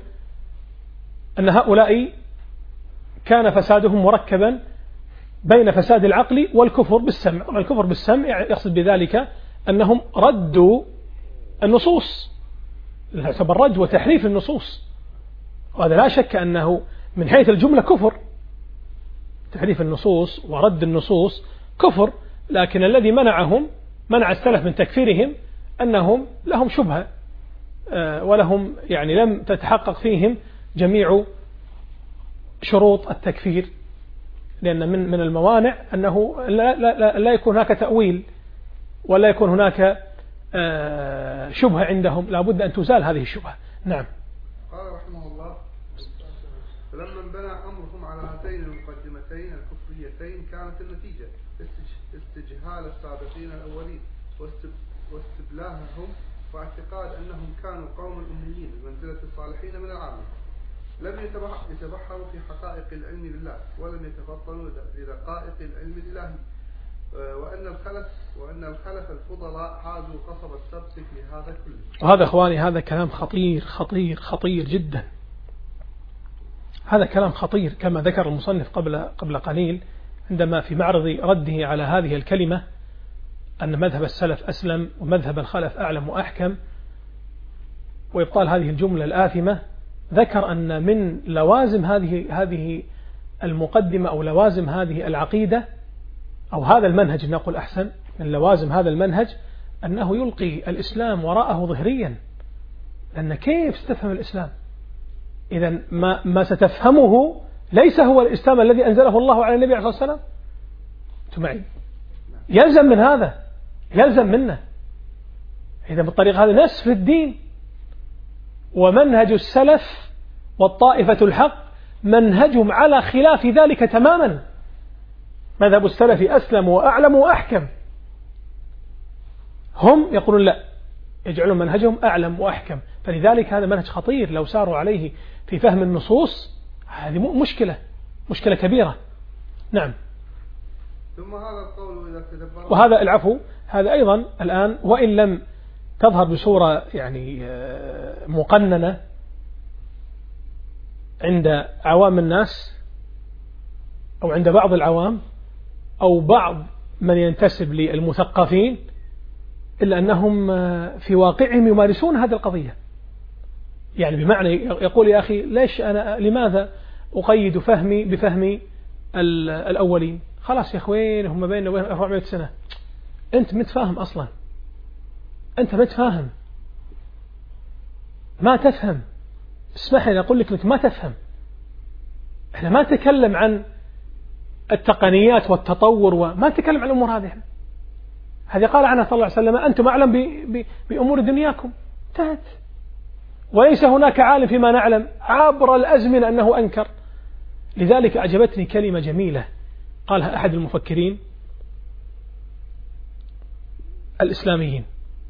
أن هؤلاء كان فسادهم مركبا بين فساد العقل والكفر بالسمع. الكفر بالسمع يقصد بذلك أنهم ردوا النصوص، يعتبر رد وتحريف النصوص، وهذا لا شك أنه من حيث الجملة كفر. تحريف النصوص ورد النصوص كفر، لكن الذي منعهم منع السلف من تكفيرهم أنهم لهم شبهة ولهم يعني لم تتحقق فيهم جميع شروط التكفير، لأن من من الموانع أنه لا, لا, لا يكون هناك تأويل ولا يكون هناك شبهة عندهم، لا بد أن تزال هذه الشبهة. نعم. قال رحمه الله: فلما انبنى أمرهم على هاتين المقدمتين الكفريتين كانت النتيجة استجهال السابقين الأولين واستبلاههم واعتقاد أنهم كانوا قوم أميين بمنزلة الصالحين من العامة، لم يتبحروا في حقائق العلم بالله ولم يتفطنوا لدقائق العلم الإلهي، وأن الخلف وأن الخلف الفضلاء حازوا قصب السبت في هذا كله. وهذا إخواني هذا كلام خطير خطير خطير جدا. هذا كلام خطير كما ذكر المصنف قبل قبل قليل عندما في معرض رده على هذه الكلمة أن مذهب السلف أسلم ومذهب الخلف أعلم وأحكم، وإبطال هذه الجملة الآثمة. ذكر أن من لوازم هذه هذه المقدمة أو لوازم هذه العقيدة أو هذا المنهج، نقول أحسن، من لوازم هذا المنهج أنه يلقي الإسلام وراءه ظهريا. لأن كيف ستفهم الإسلام إذا ما, ما ستفهمه ليس هو الإسلام الذي أنزله الله على النبي عليه الصلاة والسلام؟ أنتم معي؟ يلزم من هذا، يلزم منه إذا بالطريقة هذا نسف الدين. ومنهج السلف والطائفة الحق منهجهم على خلاف ذلك تماما. مذهب السلف أسلم وأعلم وأحكم، هم يقولون لا، يجعلون منهجهم أعلم وأحكم. فلذلك هذا منهج خطير، لو ساروا عليه في فهم النصوص هذه مشكلة مشكلة كبيرة. نعم. ثم هذا القول إذا تدبر، وهذا العفو هذا أيضا الآن وإن لم تظهر بصورة يعني مقننة عند عوام الناس أو عند بعض العوام أو بعض من ينتسب للمثقفين، إلا أنهم في واقعهم يمارسون هذه القضية. يعني بمعنى يقول يا أخي ليش أنا لماذا أقيد فهمي بفهمي الأولين؟ خلاص يا أخوين هم بيننا وبين أربعمائة سنة، أنت متفاهم أصلا، أنت متفاهم ما تفهم. اسمح لي أقول لك أنك ما تفهم. إحنا ما نتكلم عن التقنيات والتطور وما نتكلم عن الأمور هذه. هذه قال عنها صلى الله عليه وسلم أنتم أعلم بأمور دنياكم، انتهت. وليس هناك عالم فيما نعلم عبر الأزمنة أنه أنكر. لذلك أعجبتني كلمة جميلة قالها أحد المفكرين الإسلاميين،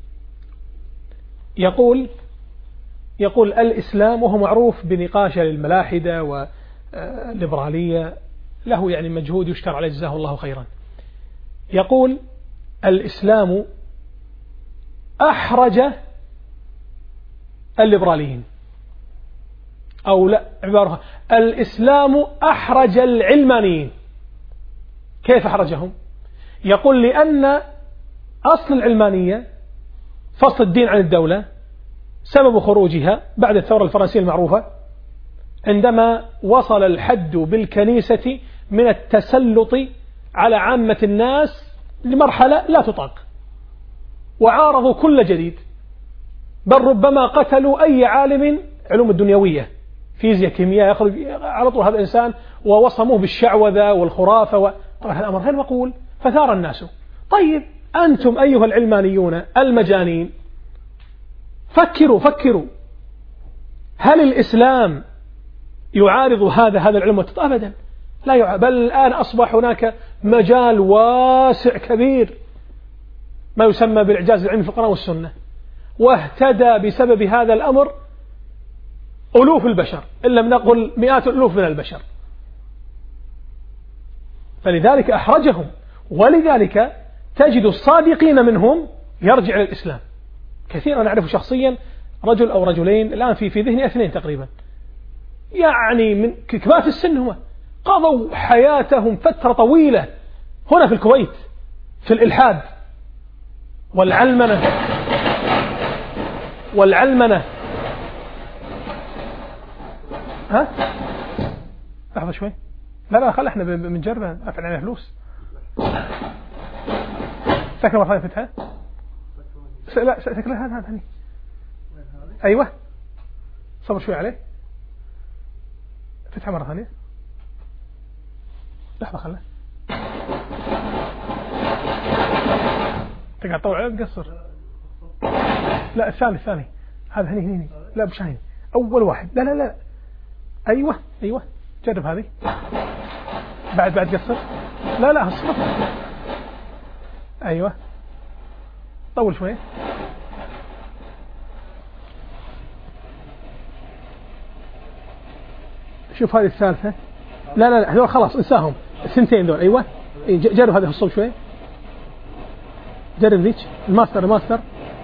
يقول يقول الإسلام، وهو معروف بنقاشه للملاحدة والليبرالية، له يعني مجهود يشكر عليه جزاه الله خيرا. يقول الإسلام أحرج الليبراليين، أو لا عبارها الإسلام أحرج العلمانيين. كيف أحرجهم؟ يقول لأن أصل العلمانية فصل الدين عن الدولة سبب خروجها بعد الثورة الفرنسية المعروفة، عندما وصل الحد بالكنيسة من التسلط على عامة الناس لمرحلة لا تطاق، وعارضوا كل جديد، بل ربما قتلوا أي عالم علوم الدنيوية، فيزياء كيمياء، يخرج على طول هذا الإنسان ووصموه بالشعوذة والخرافة و... طبعا هذا أمر غير مقبول، فثار الناس. طيب أنتم أيها العلمانيون المجانين فكروا فكروا، هل الإسلام يعارض هذا هذا العلم؟ أبدا لا يعارض، بل الآن أصبح هناك مجال واسع كبير ما يسمى بالإعجاز العلمي في القرآن والسنة، واهتدى بسبب هذا الأمر ألوف البشر إن لم نقل مئات الألوف من البشر، فلذلك أحرجهم. ولذلك تجد الصادقين منهم يرجع إلى الإسلام كثيرا. أنا أعرف شخصيا رجل أو رجلين الآن في في ذهني اثنين تقريبا، يعني من كبار السن، هم قضوا حياتهم فترة طويلة هنا في الكويت في الإلحاد والعلمنة والعلمنة ها لحظة شوي، لا لا خل احنا بنجربها افعل عليها فلوس. سكر مرة ثانية فتحة، لا سكر هذا هذا هني، ايوه صبر شوي عليه، فتحة مرة ثانية، لحظة خله تقعد طول عليه تقصر. لا الثاني الثاني هذا هني هني لا مش هني، اول واحد، لا لا لا ايوه ايوه جرب هذه، بعد بعد قصر، لا لا هالصفر، ايوه طول شوي، شوف هذه الثالثة، لا لا لا هذول خلاص انساهم الثنتين دول، ايوه جرب هذه الصوب شوي، جرب ذيك الماستر الماستر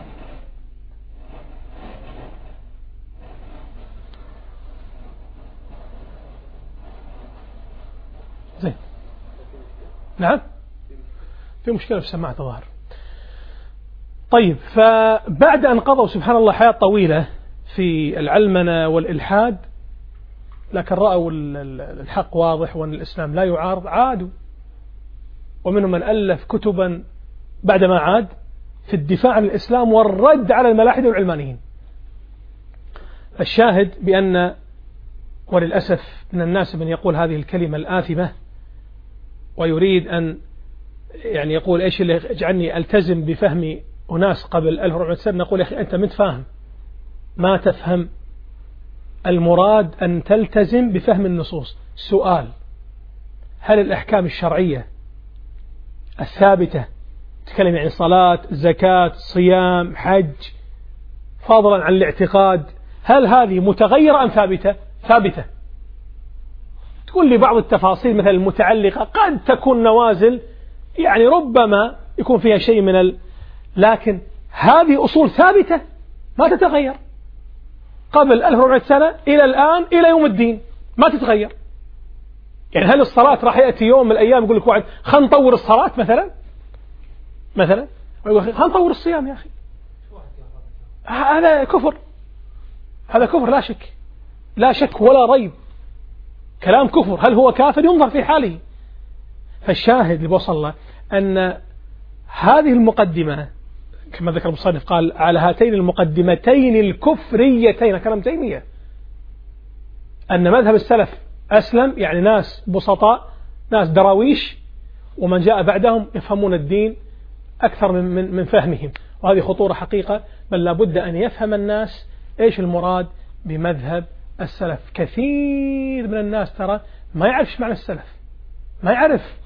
زين. نعم في مشكلة في سماعة الظاهر. طيب فبعد أن قضوا سبحان الله حياة طويلة في العلمنة والإلحاد، لكن رأوا الحق واضح وأن الإسلام لا يعارض، عادوا، ومنهم من ألف كتبا بعدما عاد في الدفاع عن الإسلام والرد على الملاحدة والعلمانيين. الشاهد بأن وللأسف من الناس من يقول هذه الكلمة الآثمة ويريد أن يعني يقول إيش اللي يجعلني ألتزم بفهم أناس قبل ألف وأربعمائة سنة، نقول يا أخي أنت متفاهم، ما تفهم. المراد أن تلتزم بفهم النصوص. سؤال: هل الأحكام الشرعية الثابتة تتكلم يعني صلاة، زكاة، صيام، حج، فضلا عن الاعتقاد، هل هذه متغيرة أم ثابتة؟ ثابتة. تقول لي بعض التفاصيل مثل المتعلقة قد تكون نوازل، يعني ربما يكون فيها شيء من ال... لكن هذه أصول ثابتة ما تتغير قبل ألف وأربعمائة سنة إلى الآن إلى يوم الدين ما تتغير. يعني هل الصلاة راح يأتي يوم من الأيام يقول لك واحد خلينا نطور الصلاة مثلا مثلا خلينا نطور الصيام يا أخي؟ هذا كفر، هذا كفر لا شك، لا شك ولا ريب، كلام كفر. هل هو كافر؟ ينظر في حاله. فالشاهد اللي بوصل له أن هذه المقدمة كما ذكر المصنف قال على هاتين المقدمتين الكفريتين كلام تيمية، أن مذهب السلف أسلم، يعني ناس بسطاء، ناس دراويش، ومن جاء بعدهم يفهمون الدين أكثر من, من, من فهمهم، وهذه خطورة حقيقة. بل لابد أن يفهم الناس إيش المراد بمذهب السلف. كثير من الناس ترى ما يعرفش معنى السلف، ما يعرف،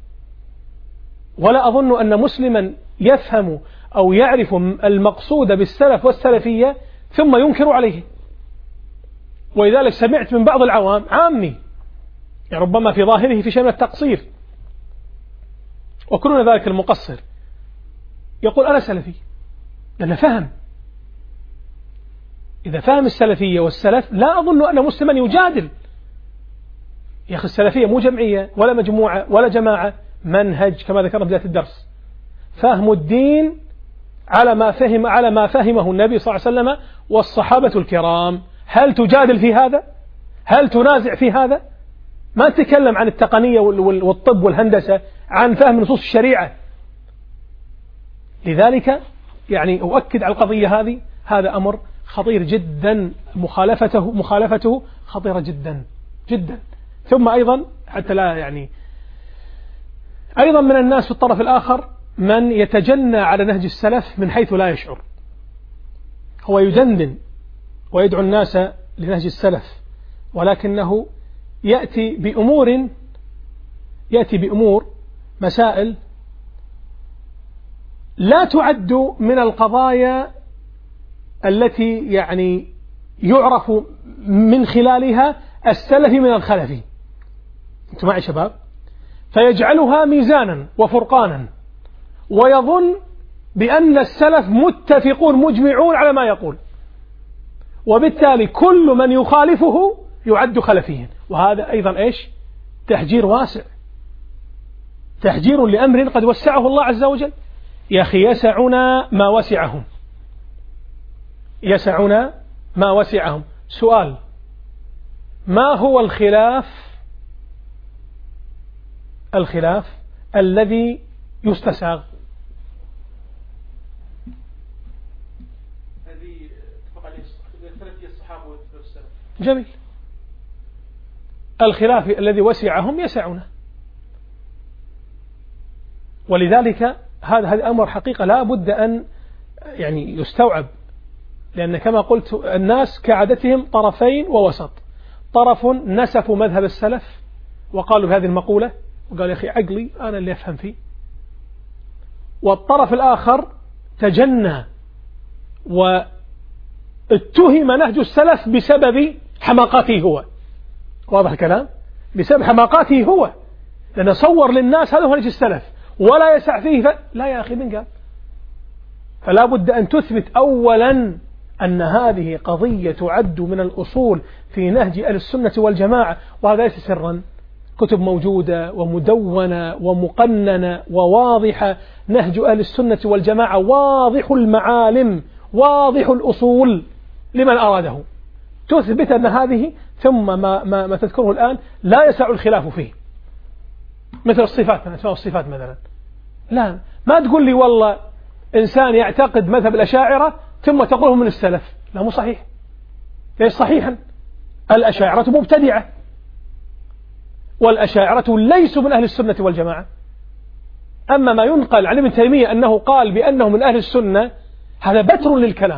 ولا أظن أن مسلما يفهم أو يعرف المقصود بالسلف والسلفية ثم ينكر عليه. ولذلك سمعت من بعض العوام عامي، يعني ربما في ظاهره في شيء من التقصير، وكلنا ذلك المقصر، يقول أنا سلفي، لأنه فهم. إذا فهم السلفية والسلف لا أظن أن مسلما يجادل. يا أخي السلفية مو جمعية ولا مجموعة ولا جماعة، منهج كما ذكرنا في بداية الدرس، فهم الدين على ما فهم على ما فهمه النبي صلى الله عليه وسلم والصحابة الكرام. هل تجادل في هذا؟ هل تنازع في هذا؟ ما تتكلم عن التقنية والطب والهندسة، عن فهم نصوص الشريعة لذلك يعني أؤكد على القضية هذه، هذا أمر خطير جدا، مخالفته مخالفته خطيرة جدا جدا. ثم أيضا حتى لا يعني أيضا من الناس في الطرف الآخر من يتجنى على نهج السلف من حيث لا يشعر، هو يدندن ويدعو الناس لنهج السلف، ولكنه يأتي بأمور يأتي بأمور مسائل لا تعد من القضايا التي يعني يعرف من خلالها السلفي من الخلفي. أنتم معي شباب؟ فيجعلها ميزانا وفرقانا، ويظن بأن السلف متفقون مجمعون على ما يقول، وبالتالي كل من يخالفه يعد خلفيا. وهذا أيضا إيش؟ تحجير واسع، تحجير لأمر قد وسعه الله عز وجل. يا أخي يسعنا ما وسعهم، يسعنا ما وسعهم. سؤال: ما هو الخلاف الخلاف الذي يستساغ؟ الذي اتفق عليه الصحابة والسلف. جميل. الخلاف الذي وسعهم يسعنا، ولذلك هذا هذا أمر حقيقة لا بد أن يعني يستوعب، لأن كما قلت الناس كعادتهم طرفين ووسط. طرف نسفوا مذهب السلف وقالوا بهذه المقولة وقال يا أخي عقلي أنا اللي أفهم فيه، والطرف الآخر تجنى واتهم نهج السلف بسبب حماقاته هو. واضح الكلام؟ بسبب حماقاته هو، لأنه صور للناس هذا هو نهج السلف ولا يسع فيه ف... لا يا أخي من قال؟ فلا بد أن تثبت أولا أن هذه قضية تعد من الأصول في نهج أهل السنة والجماعة، وهذا ليس سرا، كتب موجودة ومدونة ومقننة وواضحة. نهج أهل السنة والجماعة واضح المعالم واضح الأصول لمن أراده، تثبت أن هذه ثم ما, ما, ما تذكره الآن لا يسع الخلاف فيه، مثل الصفات، من أسماء الصفات مثلا. لا، ما تقول لي والله إنسان يعتقد مذهب الأشاعرة ثم تقوله من السلف، لا مو صحيح، ليس صحيحا. الأشاعرة مبتدعة، والأشاعرة ليسوا من أهل السنة والجماعة. أما ما ينقل عن ابن تيمية أنه قال بأنه من أهل السنة، هذا بتر للكلام،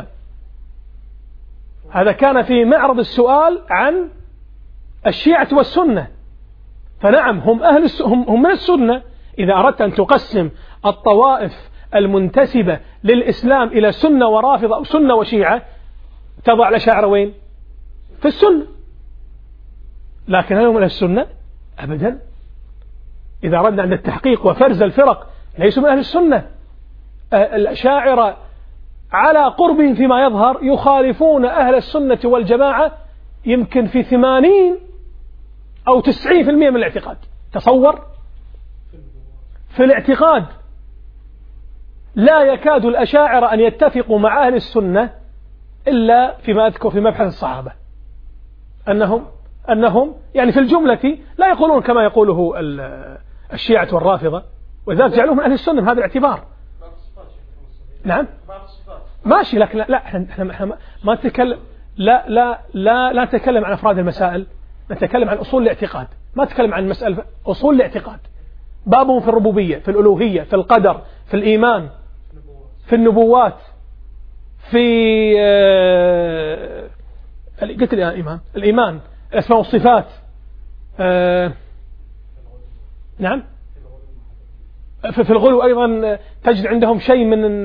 هذا كان في معرض السؤال عن الشيعة والسنة. فنعم هم أهل الس... هم... هم من السنة. إذا أردت أن تقسم الطوائف المنتسبة للإسلام إلى سنة ورافضة أو سنة وشيعة، تضع الأشاعرة وين؟ في السنة. لكن هل هم من السنة؟ أبدا. إذا أردنا عند التحقيق وفرز الفرق ليسوا من أهل السنة. الأشاعرة على قربهم فيما يظهر يخالفون أهل السنة والجماعة يمكن في ثمانين أو تسعين في المئة من الاعتقاد. تصور في الاعتقاد لا يكاد الأشاعرة أن يتفقوا مع أهل السنة إلا فيما أذكر في مبحث الصحابة، أنهم أنهم يعني في الجملة لا يقولون كما يقوله الشيعة والرافضة، وذلك جعلوهم من أهل السنة من هذا الاعتبار. نعم ماشي، لكن لا, لا احنا احنا ما نتكلم لا لا لا لا نتكلم عن أفراد المسائل، نتكلم عن أصول الاعتقاد، ما نتكلم عن مسألة أصول الاعتقاد. بابهم في الربوبية، في الألوهية، في القدر، في الإيمان، في النبوات، في آه قلت لي الإيمان الإيمان الأسماء والصفات. آه نعم في, في الغلو أيضا تجد عندهم شيء من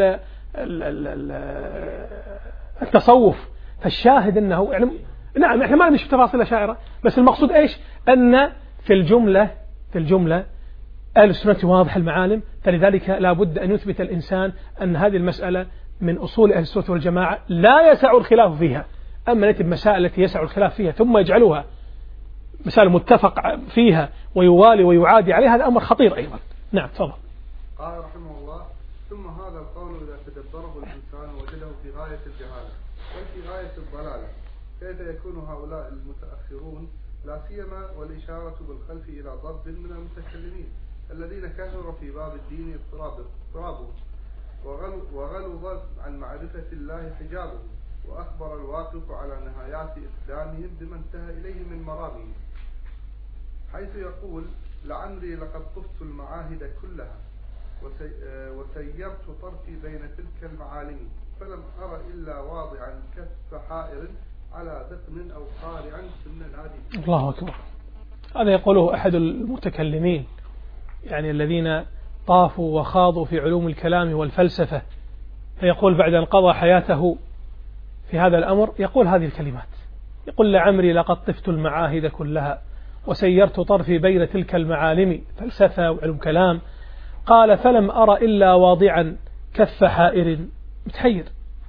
التصوف. فالشاهد أنه يعني نعم احنا ما نمشي في تفاصيل الأشاعرة، بس المقصود ايش؟ أن في الجملة في الجملة أهل السنة واضح المعالم. فلذلك لا بد أن يثبت الإنسان أن هذه المسألة من أصول أهل السنة والجماعة لا يسع الخلاف فيها. أما نأتي بمسائل التي يسع الخلاف فيها ثم يجعلوها مسائل متفق فيها ويوالي ويعادي عليها، هذا أمر خطير أيضا. نعم تفضل. قال رحمه الله: ثم هذا القول إذا تدبره الإنسان وجده في غاية الجهالة بل في غاية الضلالة، كيف يكون هؤلاء المتأخرون لا سيما والإشارة بالخلف إلى ضرب من المتكلمين الذين كثروا في باب الدين اضطرابه وغلظ عن معرفة الله حجابه، وأخبر الواقف على نهايات إقدامهم بما انتهى إليه من مرامهم، حيث يقول: لعمري لقد طفت المعاهد كلها وسيرت طرفي بين تلك المعالم، فلم أرى إلا واضعا كف حائر على ذقن أو قارعا سن نادم. الله أكبر. هذا يقوله أحد المتكلمين، يعني الذين طافوا وخاضوا في علوم الكلام والفلسفة، فيقول بعد أن قضى حياته في هذا الأمر يقول هذه الكلمات، يقول: لعمري لقد طفت المعاهد كلها وسيرت طرفي بين تلك المعالم، فلسفة وعلم كلام. قال: فلم أرى إلا واضعا كف حائر، متحير،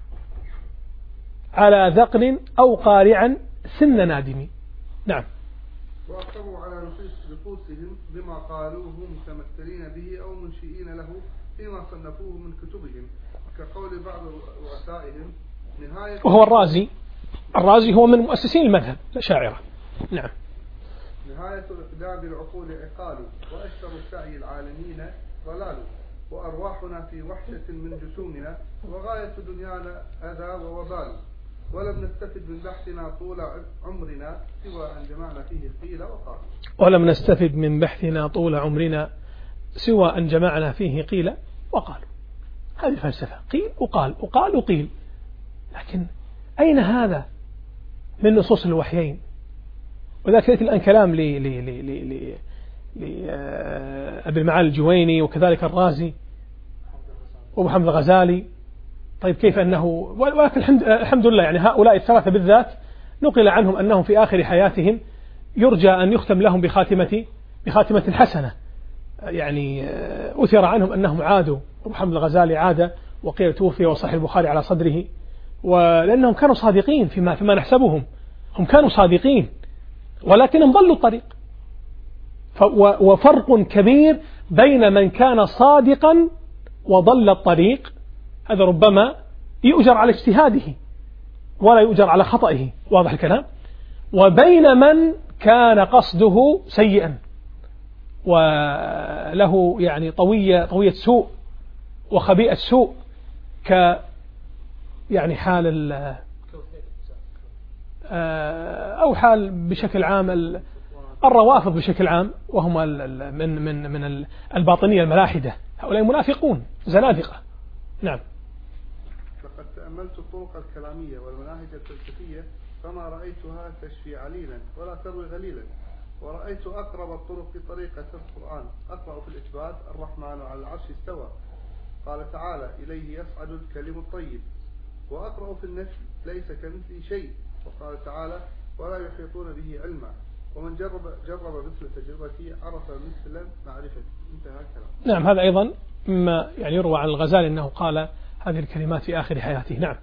على ذقن أو قارعا سن نادم. نعم. وأقروا على نفوسهم بما قالوه متمثلين به أو منشئين له فيما صنفوه من كتبهم، كقول بعض رؤسائهم نهاية، وهو الرازي. الرازي هو من مؤسسين المذهب الأشاعرة. نعم. نهاية إقدام العقول عقال، وأشتر السعي العالمين ضلال، وأرواحنا في وحشة من جسومنا، وغاية دنيانا أذى ووبال، ولم نستفد من بحثنا طول عمرنا سوى أن جمعنا فيه قيل وقال. ولم نستفد من بحثنا طول عمرنا سوى أن جمعنا فيه قيل وقال. هذه فلسفة، قيل وقال، وقال وقيل. لكن أين هذا من نصوص الوحيين؟ وذلك يأتي الآن كلام لأبي المعالي الجويني وكذلك الرازي ومحمد الغزالي. طيب كيف أنه، ولكن الحمد لله يعني هؤلاء الثلاثة بالذات نقل عنهم أنهم في آخر حياتهم يرجى أن يختم لهم بخاتمة بخاتمة حسنة. يعني أثر عنهم أنهم عادوا، ومحمد الغزالي عاد وقيل توفي وصحيح البخاري على صدره، ولأنهم كانوا صادقين فيما فيما نحسبهم، هم كانوا صادقين ولكنهم ضلوا الطريق. وفرق كبير بين من كان صادقا وضل الطريق، هذا ربما يؤجر على اجتهاده ولا يؤجر على خطئه، واضح الكلام، وبين من كان قصده سيئا وله يعني طوية طوية سوء وخبيئة سوء، ك يعني حال أو حال بشكل عام الروافض بشكل عام، وهم من من من الباطنية الملاحدة، هؤلاء منافقون زنادقة. نعم. لقد تأملت الطرق الكلامية والمناهج الفلسفية فما رأيتها تشفي عليلا ولا تروي غليلا، ورأيت أقرب الطرق طريقة القرآن. أقرأ في الإثبات: الرحمن على العرش استوى، قال تعالى: إليه يصعد الكلم الطيب. وأقرأ في النفي: ليس كمثله شيء، وقال تعالى: ولا يحيطون به علما. ومن جرب جرب مثل تجربتي عرف مثل معرفتي. انتهى الكلام. نعم. هذا أيضا مما يعني يروى عن الغزالي أنه قال هذه الكلمات في آخر حياته. نعم.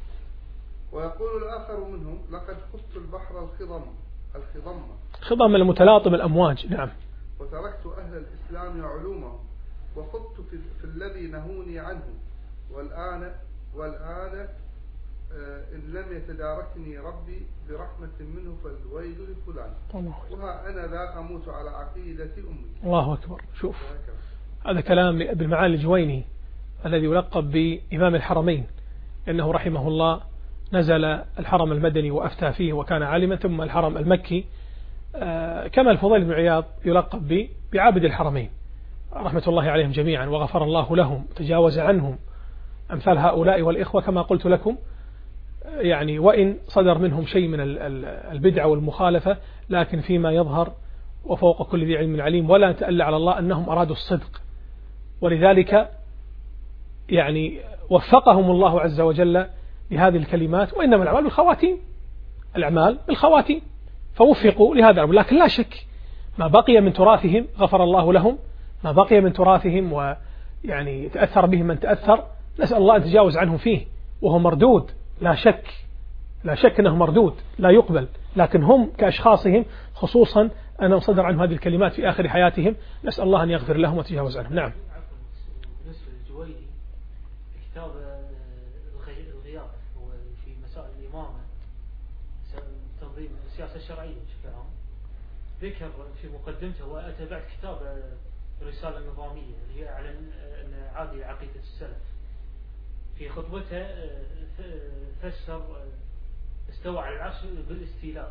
ويقول الآخر منهم: لقد خضت البحر الخضم الخضم خضم المتلاطم الأمواج. نعم. وتركت أهل الإسلام علومهم، وخضت في, في الذي نهوني عنه، والآن والآن آه إن لم يتداركني ربي برحمة منه فالويل لفلان. وها أنا ذا أموت على عقيدة أمي. الله أكبر. شوف، هذا كلام لأبي المعالي الجويني الذي يلقب بإمام الحرمين، إنه رحمه الله نزل الحرم المدني وأفتى فيه وكان عالما، ثم الحرم المكي، كما الفضيل بن عياض يلقب بعابد الحرمين رحمة الله عليهم جميعا، وغفر الله لهم وتجاوز عنهم. أمثال هؤلاء والإخوة كما قلت لكم، يعني وإن صدر منهم شيء من البدعة والمخالفة، لكن فيما يظهر وفوق كل ذي علم عليم، ولا نتألى على الله أنهم أرادوا الصدق، ولذلك يعني وفقهم الله عز وجل لهذه الكلمات. وإنما الأعمال بالخواتيم، الأعمال بالخواتيم، فوفقوا لهذا الأمر. لكن لا شك ما بقي من تراثهم غفر الله لهم، ما بقي من تراثهم ويعني تأثر بهم من تأثر، نسأل الله أن تجاوز عنهم فيه، وهو مردود لا شك، لا شك أنه مردود لا يقبل. لكن هم كأشخاصهم خصوصا أنهم صدر عنهم هذه الكلمات في آخر حياتهم، نسأل الله أن يغفر لهم وتجاوز عنهم. نعم. بالنسبة للجويني كتاب الغياب في مسائل الإمامة، تنظيم السياسة الشرعية بشكل عام، ذكر في مقدمته وأتى بعد كتاب الرسالة النظامية اللي هي على عادي عقيدة السلف. في خطبته فسر استوى على العرش بالاستيلاء.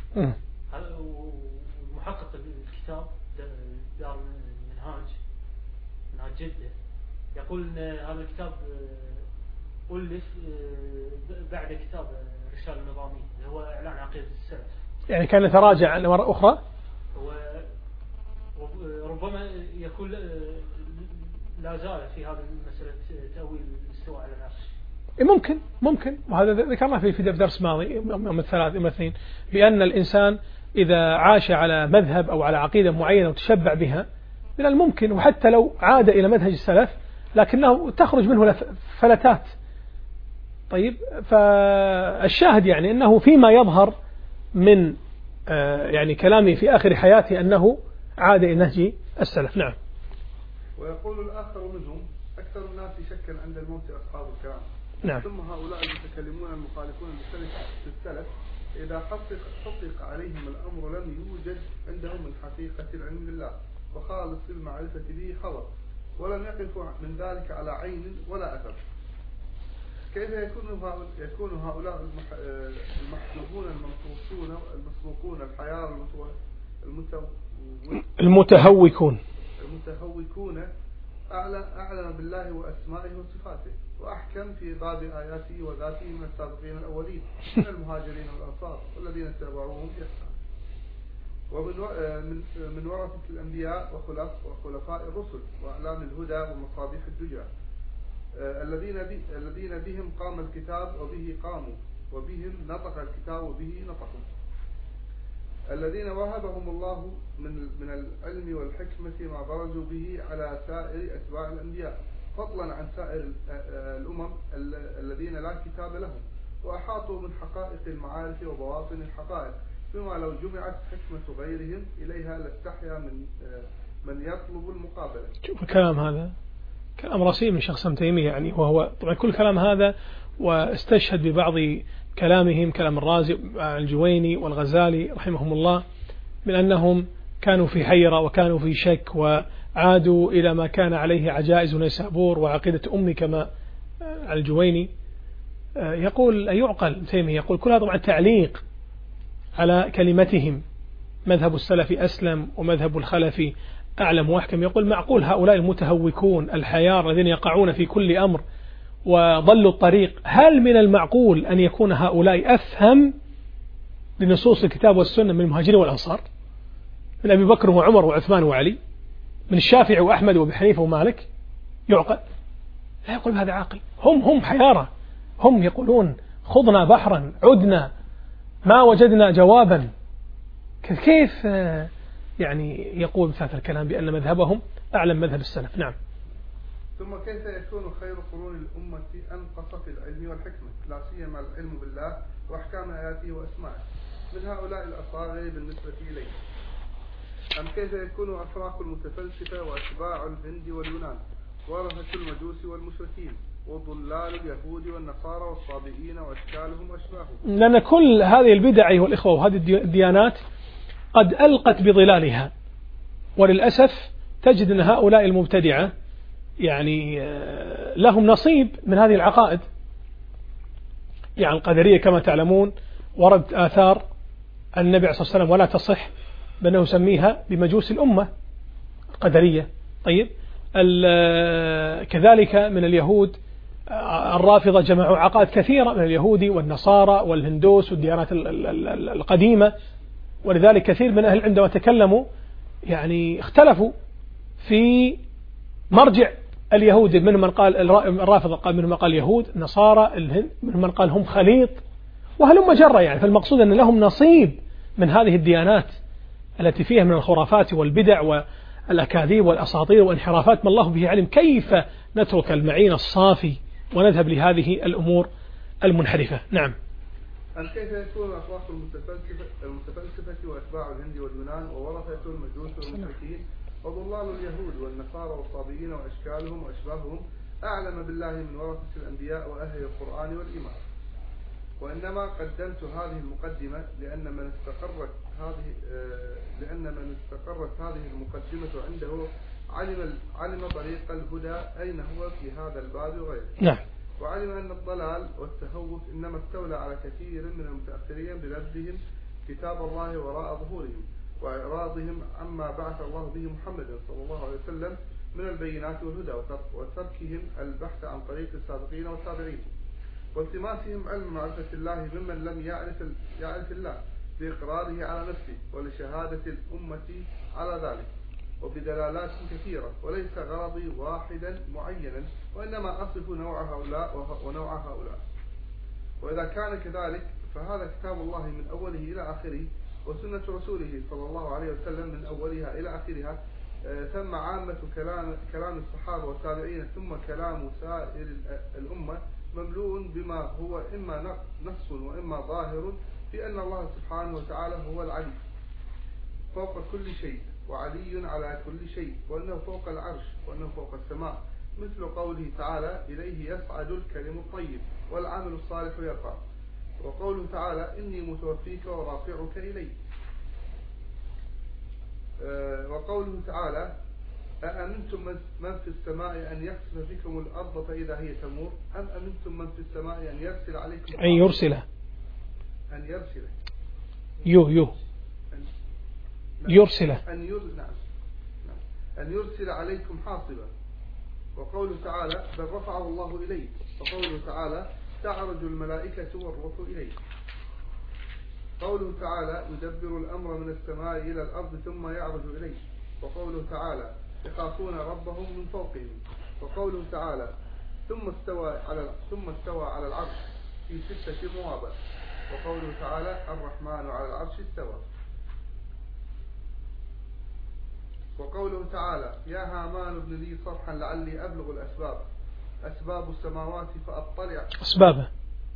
ومحقق الكتاب دار منهاج منهاج جدة يقول ان هذا الكتاب ألف بعد كتاب الرسالة النظامية اللي هو إعلان عقيدة السلف. يعني كان يتراجع مرة أخرى. وربما يكون لا زال في هذا المسألة تأويل الاستواء على العرش. ممكن ممكن وهذا ذكرنا في في درس ماضي يوم الثلاث يوم الاثنين بأن الإنسان إذا عاش على مذهب أو على عقيدة معينة وتشبع بها من الممكن وحتى لو عاد إلى منهج السلف لكنه تخرج منه فلتات. طيب فالشاهد يعني أنه فيما يظهر من يعني كلامه في آخر حياته أنه عاد إلى نهج السلف. نعم. ويقول الآخر منهم أكثر الناس شكا عند الموت أصحاب الكلام. نعم. ثم هؤلاء المتكلمون المخالفون للسلف إذا حقق حقق عليهم الأمر لم يوجد عندهم من حقيقة العلم بالله وخالص المعرفة به خبر ولم يقفوا من ذلك على عين ولا أثر. كيف يكون يكون هؤلاء المحجوبون المنصوصون المسبوقون الحيار المتهوكون المتهوكون أعلم أعلم بالله وأسمائه وصفاته وأحكم في باب آياته وذاته من السابقين الأولين من المهاجرين والأنصار والذين اتبعوهم بإحسان ومن من من ورثة الأنبياء وخلفاء الرسل وأعلام الهدى ومصابيح الدجى الذين الذين بهم قام الكتاب وبه قاموا وبهم نطق الكتاب وبه نطقوا الذين وهبهم الله من من العلم والحكمة ما برزوا به على سائر أتباع الأنبياء فضلا عن سائر الأمم الذين لا كتاب لهم وأحاطوا من حقائق المعارف وبواطن الحقائق بما لو جمعت حكمة غيرهم إليها لاستحيا من من يطلب المقابلة. شوف الكلام هذا كلام رصين من شخص ابن تيمية يعني وهو طبعا كل كلام هذا واستشهد ببعض كلامهم كلام الرازي الجويني والغزالي رحمهم الله من أنهم كانوا في حيرة وكانوا في شك وعادوا إلى ما كان عليه عجائز نيسابور وعقيدة أمي كما الجويني يقول يعقل تيمية يقول كل هذا طبعا تعليق على كلمتهم مذهب السلف أسلم ومذهب الخلف أعلم وأحكم. يقول معقول هؤلاء المتهوكون الحيار الذين يقعون في كل أمر وضلوا الطريق هل من المعقول أن يكون هؤلاء أفهم لنصوص الكتاب والسنة من المهاجرين والأنصار من أبي بكر وعمر وعثمان وعلي من الشافعي وأحمد وأبي حنيفة ومالك؟ يعقل؟ لا يقول هذا عاقل. هم هم حيارى هم يقولون خضنا بحرا عدنا ما وجدنا جوابا. كيف يعني يقول مثل الكلام بأن مذهبهم أعلم مذهب السلف؟ نعم. ثم كيف يكون خير قرون الأمة أنقص في العلم والحكمة لا سيما العلم بالله وأحكام آياته وأسمائه من هؤلاء الأصاغر بالنسبة إليه؟ أم كيف يكون أفراق المتفلسفة وأتباع الهند واليونان ورثة المجوس والمشركين وضلال اليهود والنصارى والصابئين وأشكالهم وأشباههم؟ لأن كل هذه البدع أيها الإخوة وهذه الديانات قد ألقت بظلالها وللأسف تجد أن هؤلاء المبتدعة يعني لهم نصيب من هذه العقائد. يعني القدرية كما تعلمون ورد آثار النبي صلى الله عليه وسلم ولا تصح بأنه يسميها بمجوس الأمة القدرية. طيب كذلك من اليهود الرافضة جمعوا عقائد كثيرة من اليهود والنصارى والهندوس والديانات القديمة ولذلك كثير من أهل عندما تكلموا يعني اختلفوا في مرجع اليهود من من قال الرافضة قال من من قال يهود نصارى الهند من من قال هم خليط وهلم جرى. يعني فالمقصود أن لهم نصيب من هذه الديانات التي فيها من الخرافات والبدع والأكاذيب والأساطير وانحرافات ما الله به علم. كيف نترك المعين الصافي ونذهب لهذه الأمور المنحرفة؟ نعم. أن كيف يكون أخلاق المتفلسفة, المتفلسفة وأتباع الهند واليونان وورثة المجوس والمشركين وضلال اليهود والنصارى والصابئين وأشكالهم وأشباههم أعلم بالله من ورثة الأنبياء وأهل القرآن والإيمان؟ وإنما قدمت هذه المقدمة لأن من استقرت هذه لأن من استقرت هذه المقدمة عنده علم علم طريق الهدى أين هو في هذا الباب وغيره. نعم. وعلم أن الضلال والتهوف إنما استولى على كثير من المتأخرين بنبذهم كتاب الله وراء ظهورهم وإعراضهم عما بعث الله به محمد صلى الله عليه وسلم من البينات والهدى وتركهم البحث عن طريق السابقين والتابعين والتماسهم علم معرفة الله ممن لم يعرف يعرف الله بإقراره على نفسه ولشهادة الأمة على ذلك وبدلالات كثيرة وليس غرضي واحدا معينا وإنما أصف نوع هؤلاء ونوع هؤلاء. وإذا كان كذلك فهذا كتاب الله من أوله إلى آخره وسنة رسوله صلى الله عليه وسلم من أولها إلى آخرها ثم عامة كلام كلام الصحابة والتابعين ثم كلام سائر الأمة مملوء بما هو إما نص وإما ظاهر في أن الله سبحانه وتعالى هو العلي فوق كل شيء وعلي على كل شيء وأنه فوق العرش وأنه فوق السماء مثل قوله تعالى إليه يصعد الكلم الطيب والعمل الصالح يرفع وقوله تعالى إني متوفيك ورافعك إلي أه وقوله تعالى أأمنتم من في السماء أن يخسف بكم الأرض فإذا هي تمور أم أمنتم من في السماء أن يرسل عليكم أن يرسل أن يرسل يو يو أن يرسل أن يرسل نعم. نعم. أن يرسل عليكم حاصبا وقوله تعالى بل رفعه الله إليه وقوله تعالى تعرج الملائكة والروح إليه قوله تعالى يدبر الأمر من السماء إلى الأرض ثم يعرج إليه وقوله تعالى يخافون ربهم من فوقهم وقوله تعالى ثم استوى على ثم استوى على العرش في ستة مواضع وقوله تعالى الرحمن على العرش استوى وقوله تعالى يا هامان ابن لي صرحا لعلي أبلغ الأسباب أسباب السماوات فأطلع أسبابه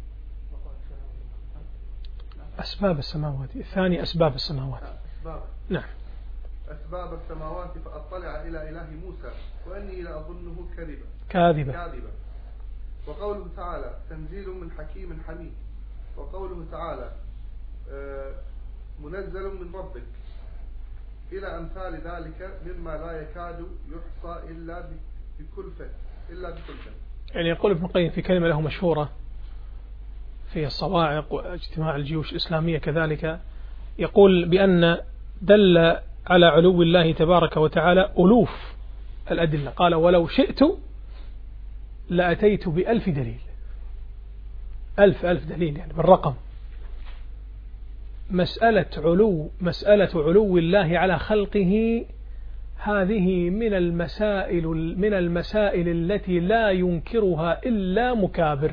أسباب السماوات الثاني أسباب السماوات أسباب. نعم أسباب السماوات فأطلع إلى إله موسى وأني لأظنه كاذبا كاذبا كاذبا وقوله تعالى تنزيل من حكيم حميد وقوله تعالى منزل من ربك إلى أمثال ذلك مما لا يكاد يحصى إلا بكلفة إلا بكلفة. يعني يقول ابن القيم في كلمة له مشهورة في الصواعق واجتماع الجيوش الإسلامية كذلك يقول بأن دل على علو الله تبارك وتعالى ألوف الأدلة قال ولو شئت لأتيت بألف دليل ألف ألف دليل يعني بالرقم. مسألة علو مسألة علو الله على خلقه هذه من المسائل من المسائل التي لا ينكرها إلا مكابر.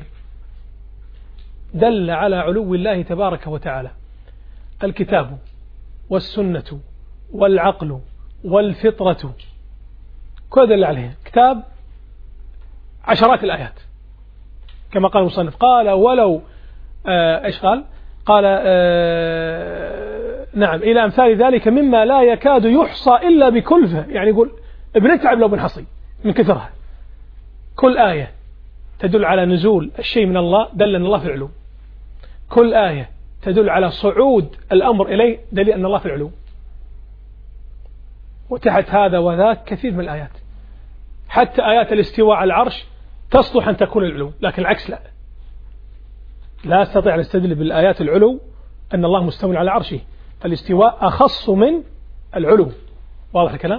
دل على علو الله تبارك وتعالى الكتاب والسنة والعقل والفطرة كل دل عليه كتاب عشرات الآيات كما قال المصنف قال ولو آه إيش قال قال آه نعم إلى أمثال ذلك مما لا يكاد يحصى إلا بكلفة يعني يقول بنتعب لو بنحصي من كثرها. كل آية تدل على نزول الشيء من الله دل أن الله في العلو. كل آية تدل على صعود الأمر إليه دليل أن الله في العلو. وتحت هذا وذاك كثير من الآيات حتى آيات الاستواء على العرش تصلح أن تكون العلو لكن العكس لا لا استطيع أن استدل بالآيات العلو أن الله مستوى على عرشه فالاستواء أخص من العلو. واضح الكلام.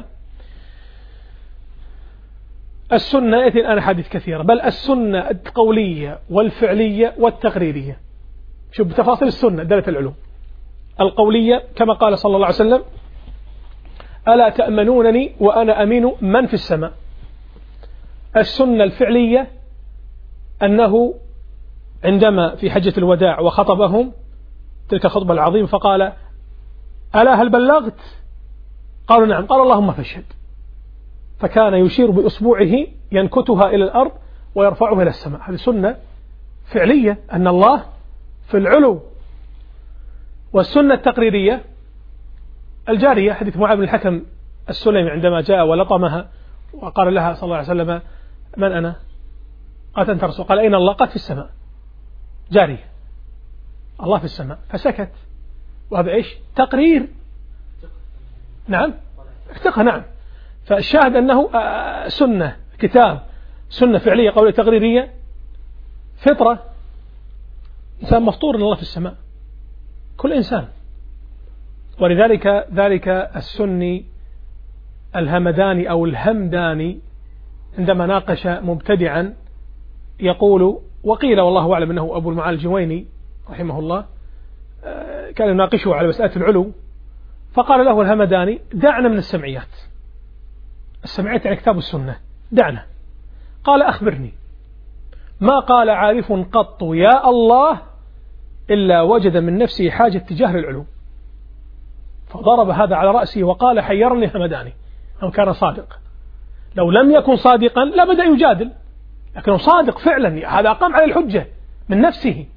السنة يأتي الآن حديث كثيرة بل السنة القولية والفعلية والتقريرية. شوف بتفاصيل السنة دلت العلو. القولية كما قال صلى الله عليه وسلم ألا تأمنونني وأنا أمين من في السماء. السنة الفعلية أنه عندما في حجة الوداع وخطبهم تلك الخطبة العظيمة فقال ألا هل بلغت قالوا نعم قال اللهم فاشهد فكان يشير بأصبعه ينكتها إلى الأرض ويرفعها إلى السماء. هذه سنة فعلية أن الله في العلو. والسنة التقريرية الجارية حديث معاذ بن الحكم السلمي عندما جاء ولطمها وقال لها صلى الله عليه وسلم من أنا قالت أنت رسول قال أين الله قالت في السماء جارية الله في السماء فسكت. وهذا إيش تقرير نعم افتقه نعم. فالشاهد أنه سنة كتاب سنة فعلية قولية تقريرية فطرة، إنسان مفطور إن الله في السماء، كل إنسان. ولذلك ذلك السني الهمداني أو الهمداني عندما ناقش مبتدعا يقول، وقيل والله أعلم أنه أبو المعالي الجويني رحمه الله كان يناقشه على مسألة العلو، فقال له الهمداني دعنا من السمعيات، السمعيات يعني كتاب السنة، دعنا. قال أخبرني، ما قال عارف قط يا الله إلا وجد من نفسه حاجة تجاه العلو. فضرب هذا على رأسه وقال حيرني همداني أو كان صادق. لو لم يكن صادقا لبدأ يجادل، لكنه صادق فعلا، هذا قام على الحجة من نفسه.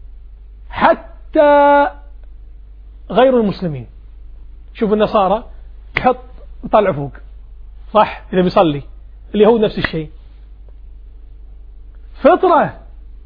حتى غير المسلمين، شوف النصارى يحط يطلع فوق، صح؟ إذا بيصلي. اليهود نفس الشيء، فطرة.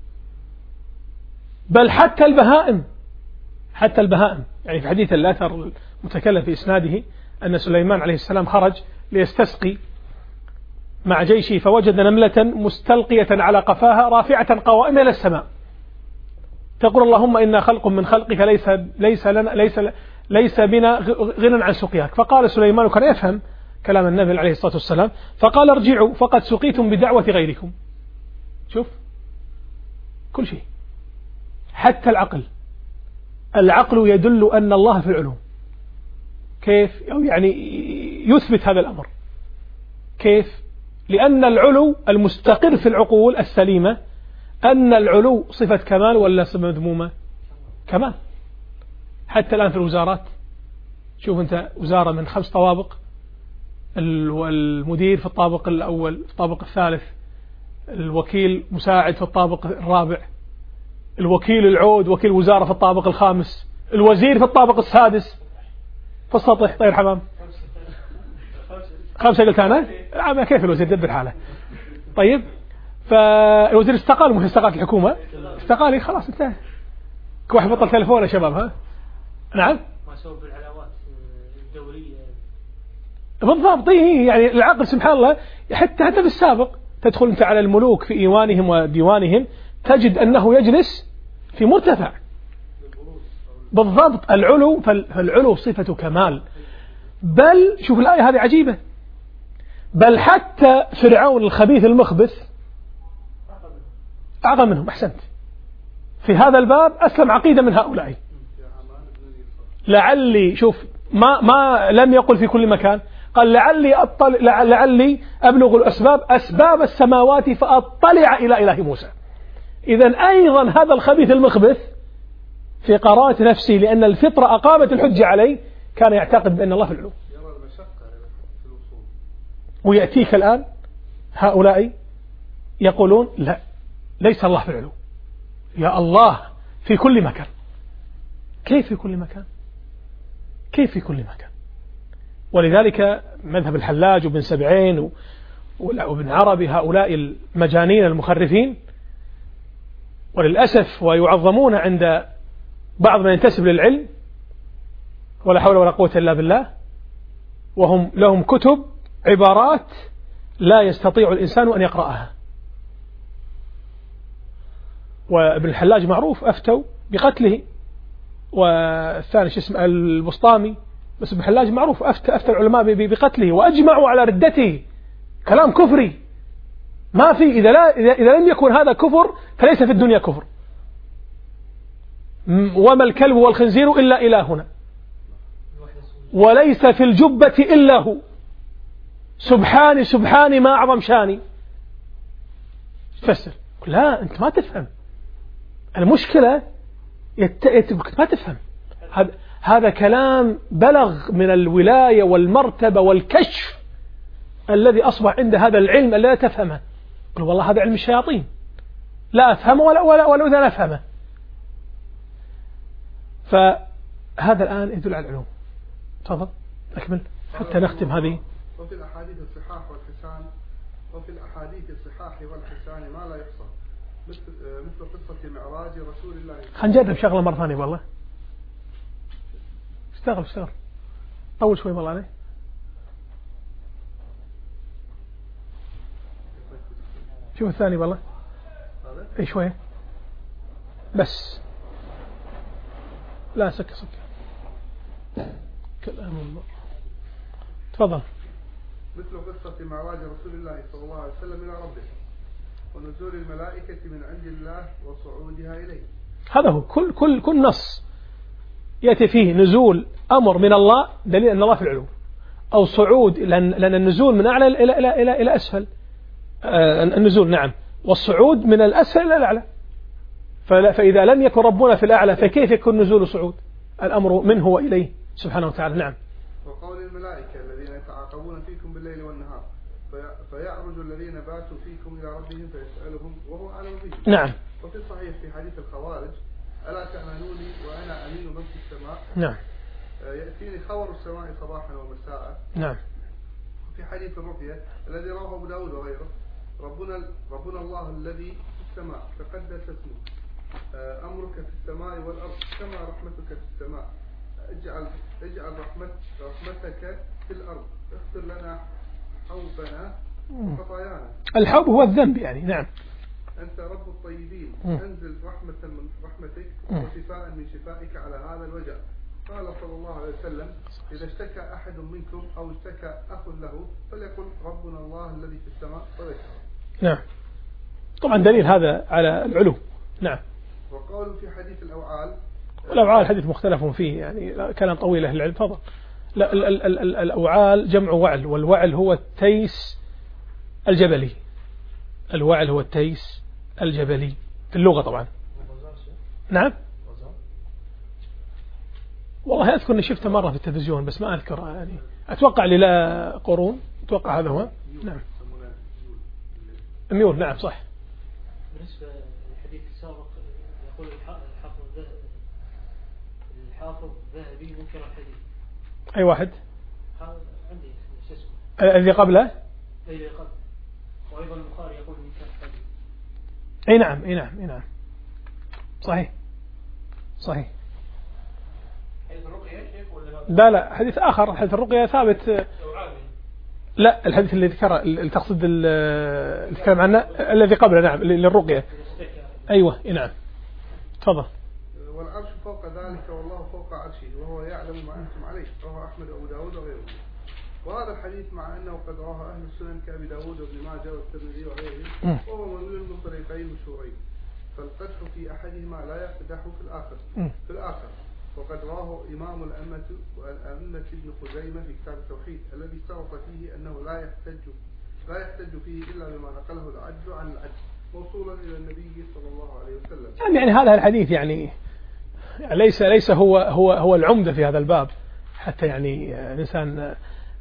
بل حتى البهائم، حتى البهائم يعني في حديث الأثر المتكلم في إسناده أن سليمان عليه السلام خرج ليستسقي مع جيشه فوجد نملة مستلقية على قفاها رافعة قوائم إلى السماء تقول اللهم إنا خلق من خلقك ليس ليس لنا ليس ليس بنا غنى عن سقياك. فقال سليمان وكان يفهم كلام النبي عليه الصلاة والسلام فقال ارجعوا فقد سقيتم بدعوة غيركم. شوف كل شيء، حتى العقل، العقل يدل أن الله في العلو. كيف؟ يعني يثبت هذا الأمر. كيف؟ لأن العلو المستقر في العقول السليمة أن العلو صفة كمال ولا صفة مذمومة؟ كمال. حتى الآن في الوزارات، شوف أنت وزارة من خمس طوابق، المدير في الطابق الأول، في الطابق الثالث، الوكيل مساعد في الطابق الرابع، الوكيل العود وكيل وزارة في الطابق الخامس، الوزير في الطابق السادس، في السطح طير حمام. خمسة قلت أنا؟ كيف الوزير دبر حاله؟ طيب فالوزير استقال، مش استقالت الحكومة، استقال خلاص انتهى. واحد بطل تلفون يا شباب. ها نعم ما سووا بالعلاوات الدورية بالضبط. يعني العقل سبحان الله حتى حتى في السابق تدخل انت على الملوك في ايوانهم وديوانهم تجد انه يجلس في مرتفع. بالضبط. العلو، فالعلو صفة كمال. بل شوف الآية هذه عجيبة، بل حتى فرعون الخبيث المخبث أعظم منهم. أحسنت، في هذا الباب أسلم عقيدة من هؤلاء. لعلي شوف ما ما لم يقل في كل مكان، قال لعلي أطلع لعلي أبلغ الأسباب أسباب السماوات فأطلع إلى إله موسى. إذن أيضا هذا الخبيث المخبث في قرارة نفسه لأن الفطرة أقامت الحجة عليه كان يعتقد بأن الله في العلو. ويأتيك الآن هؤلاء يقولون لا، ليس الله في العلو، يا الله في كل مكان. كيف في كل مكان؟ كيف في كل مكان؟ ولذلك مذهب الحلاج وابن سبعين وابن عربي هؤلاء المجانين المخرفين وللأسف ويعظمون عند بعض من ينتسب للعلم ولا حول ولا قوة إلا بالله، وهم لهم كتب عبارات لا يستطيع الإنسان أن يقرأها. وابن الحلاج معروف أفتوا بقتله، والثاني شو اسمه البسطامي، بس ابن الحلاج معروف أفتى أفتى العلماء بقتله وأجمعوا على ردته. كلام كفري ما في، إذا لا إذا لم يكن هذا كفر فليس في الدنيا كفر. وما الكلب والخنزير إلا إلهنا وليس في الجبة إلا هو سبحاني سبحاني ما أعظم شاني. تفسر؟ لا أنت ما تفهم. المشكلة يت... يت... ما تفهم. هذا هذا كلام بلغ من الولاية والمرتبة والكشف الذي أصبح عند هذا العلم الذي لا تفهمه. قل والله هذا علم الشياطين لا أفهمه ولا ولا ولا إذا نفهمه. فهذا الآن يدل على العلوم. تفضل أكمل حتى نختم هذه. وفي الأحاديث الصحاح والحسان وفي الأحاديث الصحاح والحسان ما لا يحصى مثل مثل قصة معراج رسول الله. خلينا نجرب شغلة مرة ثانية والله. اشتغل اشتغل طول شوي والله عليه. شوف الثاني والله. اي شوية. بس لا سك سك كلام الله. تفضل. مثل قصة معراج رسول الله صلى الله عليه وسلم إلى ربه ونزول الملائكة من عند الله وصعودها إليه. هذا هو كل كل كل نص يأتي فيه نزول أمر من الله دليل أن الله في العلو، أو صعود، لأن النزول من أعلى إلى إلى إلى إلى أسفل. آه النزول نعم، والصعود من الأسفل إلى الأعلى. فإذا لم يكن ربنا في الأعلى فكيف يكون نزول وصعود؟ الأمر منه وإليه سبحانه وتعالى. نعم. وقول الملائكة الذين يتعاقبون فيكم بالليل والنهار فيعرج الذين باتوا فيكم إلى ربهم فيسألهم وهو أعلم بهم. نعم. وفي الصحيح في حديث الخوارج ألا تأمنوني وأنا أمين من في السماء. نعم. يأتيني خبر السماء صباحا ومساء. نعم. في حديث الرقية الذي رواه أبو داود وغيره ربنا ربنا الله الذي في السماء تقدس اسمه أمرك في السماء والأرض كما رحمتك في السماء اجعل اجعل رحمت رحمتك في الأرض اغفر لنا حوبنا وخطايانا. الحوب هو الذنب يعني. نعم. أنت رب الطيبين أنزل رحمة من رحمتك وشفاء من شفائك على هذا الوجع. قال صلى الله عليه وسلم إذا اشتكى أحد منكم أو اشتكى أخ له فليقل ربنا الله الذي في السماء وذكره. نعم. طبعا دليل هذا على العلو. نعم. وقالوا في حديث الأوعال، والأوعال حديث مختلف فيه يعني كلام طويل أهل العلم. فضل. لا ال ال ال ال الأوعال جمع وعل، والوعل هو التيس الجبلي. الوعل هو التيس الجبلي في اللغة طبعا. نعم. والله أذكر أني شفته مرة في التلفزيون بس ما أذكر يعني. أتوقع للا قرون. أتوقع هذا هو. نعم. ميول. نعم صح. بالنسبة للحديث السابق يقول الحافظ الحافظ ذهبي منكر الحديث. أي واحد؟ عندي شو اسمه الذي قبله. الذي قبله. وأيضا البخاري يقول منكر الحديث. أي نعم. أي نعم. أي نعم. صحيح. صحيح. لا لا حديث آخر. حديث الرقية ثابت. لا الحديث اللي ذكر اللي تقصد اللي تكلم عنه الذي قبله. نعم للرقية. أيوة. نعم. تفضل. والعرش فوق ذلك والله فوق عرشه وهو يعلم ما أنتم عليه. رواه أحمد وأبو داود وغيره. وهذا الحديث مع أنه قد رواه أهل السنن كأبي داود وابن ماجه والترمذي وغيره وهو مروي من طريقين مشهورين فالقدح في أحدهما لا يقدح في الآخر في الآخر وقد رواه إمام الأئمة والأئمة ابن خزيمة في كتاب التوحيد الذي اشترط فيه أنه لا يحتج لا يحتج فيه إلا بما نقله العدل عن العدل موصولا إلى النبي صلى الله عليه وسلم. يعني هذا الحديث يعني ليس ليس هو هو هو العمدة في هذا الباب حتى يعني الإنسان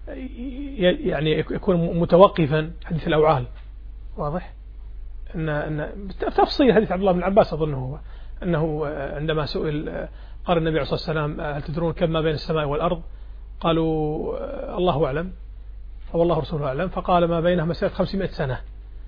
يعني يكون متوقفا. حديث الأوعال واضح أن أن تفصيل حديث عبد الله بن عباس أظنه هو أنه عندما سئل قال النبي عليه الصلاة والسلام هل تدرون كم ما بين السماء والأرض؟ قالوا الله أعلم والله رسوله أعلم. فقال ما بينها مسيرة خمسمائة سنة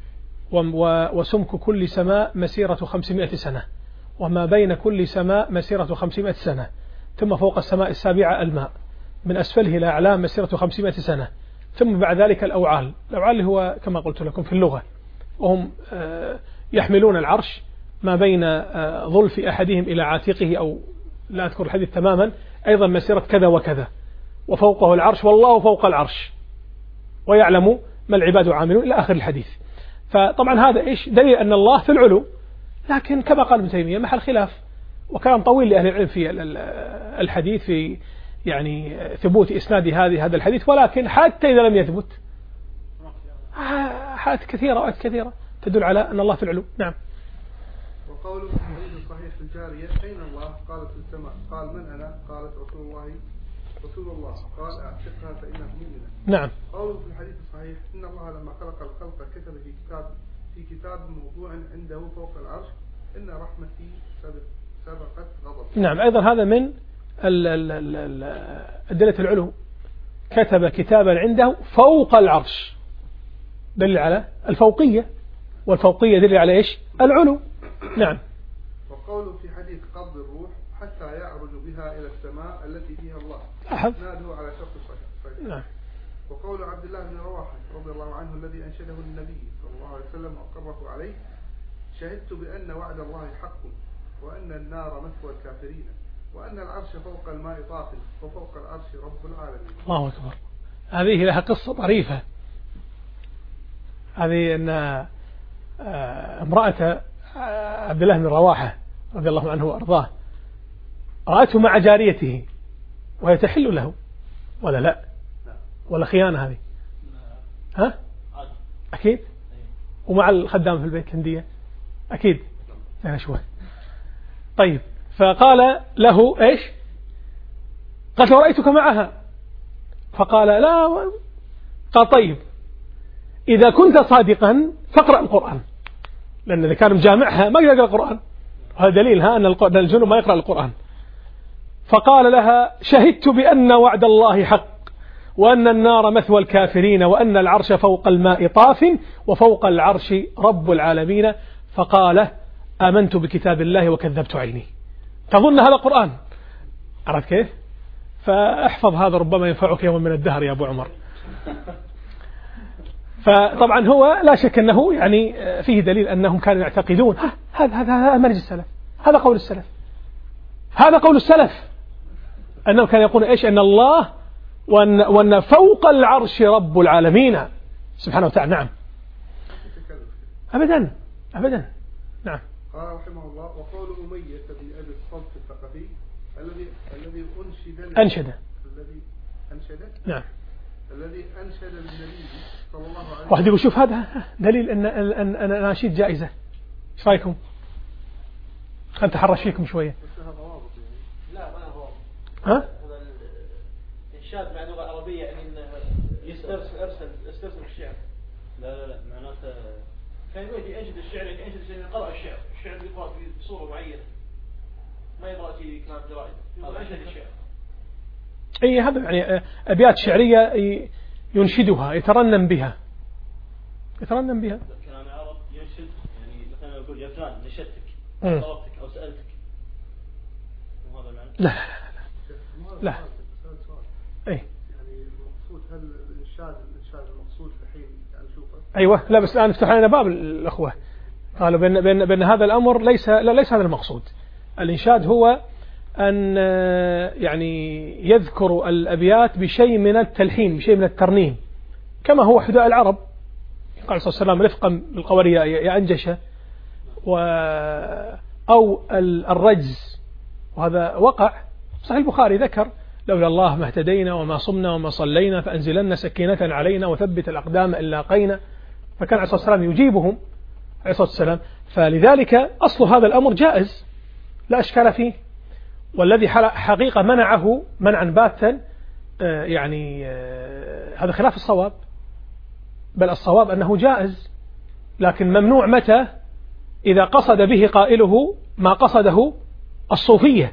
وسمك كل سماء مسيرة خمسمائة سنة وما بين كل سماء مسيرة خمسمائة سنة ثم فوق السماء السابعة الماء من أسفله إلى أعلاه مسيرة خمسمائة سنة ثم بعد ذلك الأوعال. الأوعال هو كما قلت لكم في اللغة وهم يحملون العرش ما بين ظلف أحدهم إلى عاتقه أو لا أذكر الحديث تماما أيضا مسيرة كذا وكذا وفوقه العرش والله فوق العرش ويعلم ما العباد عاملون إلى آخر الحديث. فطبعا هذا إيش دليل أن الله في العلو لكن كما قال ابن تيمية محل خلاف وكلام طويل لأهل العلم في الحديث في يعني ثبوت إسناد هذه هذا الحديث ولكن حتى إذا لم يثبت حالات كثيرة وآيات كثيرة تدل على أن الله في العلو. نعم. وقوله في الحديث الصحيح الجارية أين الله؟ قالت في السماء. قال من أنا؟ قالت رسول الله رسول الله. قال أعتقها فإنها مؤمنة. نعم. قوله في الحديث الصحيح إن الله لما خلق الخلق كتب في كتاب في كتاب موضوع عنده فوق العرش إن رحمتي سبقت غضب. نعم أيضا هذا من أدلة العلو كتب كتابا عنده فوق العرش دل على الفوقية والفوقية دل على إيش العلو. نعم. وقوله في حديث قبض الروح حتى يعرج بها إلى السماء التي فيها الله أحد ناده على شرط الصحيح. نعم. وقول عبد الله بن رواحة رضي الله عنه الذي أنشده النبي صلى الله عليه وسلم وقرره عليه شهدت بأن وعد الله حق وأن النار مثوى الكافرين وأن العرش فوق الماء طاف وفوق العرش رب العالمين. الله أكبر. هذه لها قصة طريفة. هذه أن امرأة عبد الله بن رواحة رضي الله عنه وأرضاه رأته مع جاريته وهي تحل له ولا لا ولا خيانة هذه؟ ها؟ أكيد. ومع الخدام في البيت هندية أكيد. أنا شوي. طيب فقال له إيش؟ قالت له رأيتك معها. فقال لا. قال طيب إذا كنت صادقا فاقرأ القرآن، لأن إذا كان مجامعها ما يقرأ القرآن، وهذا دليلها أن الجنوب ما يقرأ القرآن. فقال لها شهدت بأن وعد الله حق وأن النار مثوى الكافرين وأن العرش فوق الماء طاف وفوق العرش رب العالمين. فقال آمنت بكتاب الله وكذبت عيني. تظن هذا قرآن؟ عرفت كيف؟ فاحفظ هذا ربما ينفعك يوم من الدهر يا أبو عمر. فطبعا هو لا شك أنه يعني فيه دليل أنهم كانوا يعتقدون هذا هذا هذا منهج السلف، هذا قول السلف، هذا قول السلف أنهم كانوا يقولون إيش؟ أن الله وأن, وأن فوق العرش رب العالمين سبحانه وتعالى. نعم أبدا أبدا. نعم. قال رحمه الله وقول أمية بن أبي الصلت الثقفي الذي الذي أنشد أنشد الذي أنشد نعم الذي أنشد للنبي صلى الله عليه وسلم. واحد يقول شوف هذا دليل أن أن أن الأناشيد جائزة. إيش رأيكم؟ خلنا نتحرش فيكم شوية. لا ما هو. ها؟ إنشاد مع لغة عربية يعني إنه يسترسل أرسل يسترسل الشعر. لا لا لا معناته كان يريد ينشد الشعر يعني ينشد الشعر يعني قرأ الشعر، الشعر يقرأ بصورة معينة ما يقرأ في كلام جرائد، يقول أنشد الشعر. أي هذا يعني أبيات شعرية ينشدها يترنم بها يترنم بها. كلام العرب ينشد يعني مثلا يقول يا فلان نشدتك طلبتك أو سألتك. وهذا معنى. لا لا لا. أي. يعني المقصود هل الإنشاد الإنشاد المقصود الحين يعني نشوفه. أيوة لا بس الآن افتح علينا باب الأخوة قالوا بأن بأن بأن هذا الأمر ليس لا ليس هذا المقصود. الإنشاد هو أن يعني يذكر الأبيات بشيء من التلحين بشيء من الترنيم كما هو حداء العرب. قال صلى الله عليه وسلم رفقا بالقورية يا أنجشة و أو الرجز، وهذا وقع صحيح البخاري ذكر لولا الله ما اهتدينا وما صمنا وما صلينا فأنزلن سكينة علينا وثبت الأقدام إن لاقينا. فكان عليه الصلاة والسلام يجيبهم عليه الصلاة والسلام. فلذلك أصل هذا الأمر جائز لا أشكال فيه، والذي حقيقة منعه منعا باتا يعني هذا خلاف الصواب، بل الصواب أنه جائز لكن ممنوع متى؟ إذا قصد به قائله ما قصده الصوفية،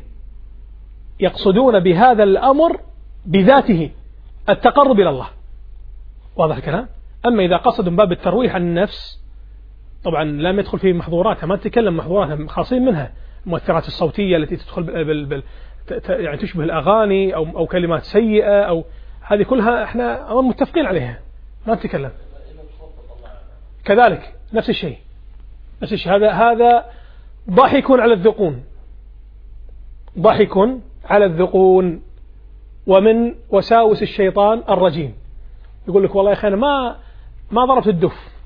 يقصدون بهذا الأمر بذاته التقرب إلى الله. واضح الكلام؟ أما إذا قصدوا باب الترويح عن النفس طبعا لم يدخل في محظوراتها، ما تتكلم محظوراتها خاصين منها المؤثرات الصوتية التي تدخل بال بال يعني تشبه الأغاني أو أو كلمات سيئة أو هذه كلها احنا متفقين عليها ما نتكلم. كذلك نفس الشيء نفس الشيء هذا هذا ضحك على الذقون، ضحك على الذقون ومن وساوس الشيطان الرجيم. يقول لك والله يا أخي أنا ما ما ضربت الدف.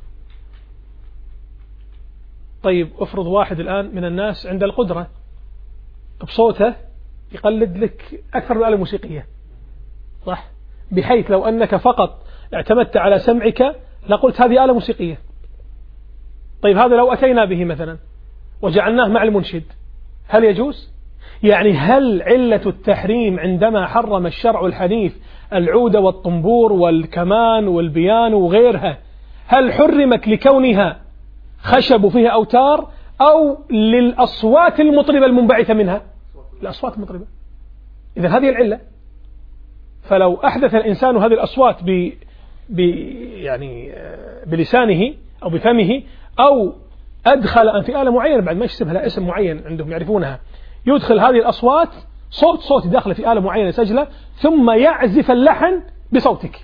طيب افرض واحد الآن من الناس عند القدرة بصوته يقلد لك أكثر من آلة موسيقية صح، بحيث لو أنك فقط اعتمدت على سمعك لقلت هذه آلة موسيقية. طيب هذا لو أتينا به مثلا وجعلناه مع المنشد هل يجوز؟ يعني هل علة التحريم عندما حرم الشرع الحنيف العود والطنبور والكمان والبيان وغيرها هل حرمت لكونها خشب فيها أوتار أو للأصوات المطربة المنبعثة منها؟ الأصوات المطربة. إذا هذه العلة. فلو أحدث الإنسان هذه الأصوات ب... ب... يعني بلسانه أو بفمه أو أدخل في آلة معينة بعد ما يشتبه لها اسم معين عندهم يعرفونها، يدخل هذه الأصوات صوت صوت داخل في آلة معينة سجلة ثم يعزف اللحن بصوتك.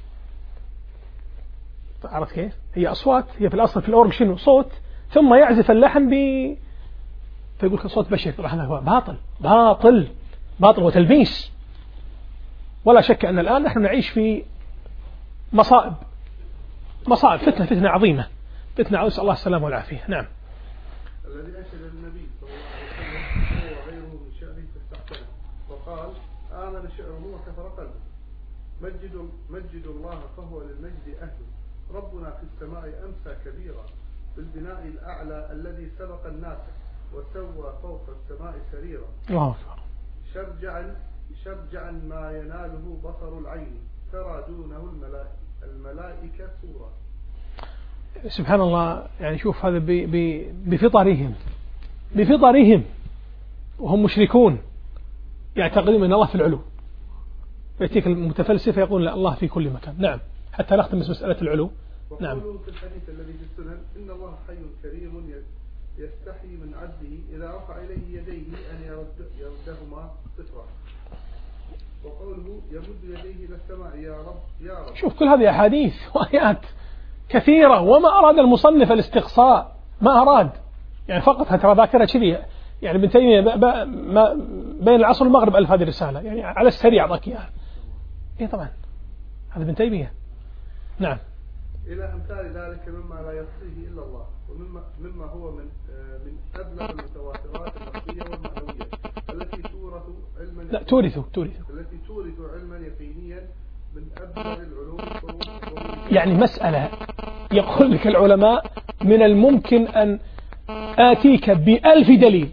عرفت كيف؟ هي أصوات، هي في الأصل في الأورج شنو؟ صوت، ثم يعزف اللحن ب... فيقول لك صوت بشر. طبعا هذا باطل باطل باطل وتلبيس. ولا شك أن الآن نحن نعيش في مصائب مصائب فتنة فتنة عظيمة فتنة عوز الله السلام والعافية. نعم. الذي أشهد النبي صلى الله عليه وسلم هو وغيره من شأنه فاستحسنه وقال آمن شعره وكفر قلبه مجد مجد الله فهو للمجد أهله ربنا في السماء أمسى كبيرا بالبناء الأعلى الذي سبق الناس وسوى فوق السماء سريرا الله أكبر. شرجعا شرجعا ما يناله بصر العين ترى دونه الملائكة, الملائكة صورة. سبحان الله. يعني شوف هذا بفطرهم بفطرهم وهم مشركون يعتقدون أن الله في العلو. يأتيك المتفلسفة يقول لا الله في كل مكان. نعم. حتى نختم مسألة العلو. نعم. وقوله في الحديث الذي في السنن إن الله حي كريم يستحي من عبده إذا رفع إليه يديه أن يرد يردهما صفرا. وقوله يمد يديه إلى السماء يا رب يا رب. شوف كل هذه أحاديث وآيات كثيرة وما أراد المصنف الاستقصاء ما أراد يعني فقط ترى ذاكرة كذي يعني ابن تيمية بين العصر والمغرب ألف هذه الرسالة يعني على السريع أعطاك إياها. إيه طبعا هذا ابن تيمية. نعم. إلى أمثال ذلك مما لا يحصيه إلا الله ومما مما هو من من أبلغ المتواترات النقلية والمعنوية التي تورث علما لا تورث تورث التي تورث علما يقينيا من أبلغ العلوم. يعني مسألة يقول لك العلماء من الممكن أن آتيك بألف دليل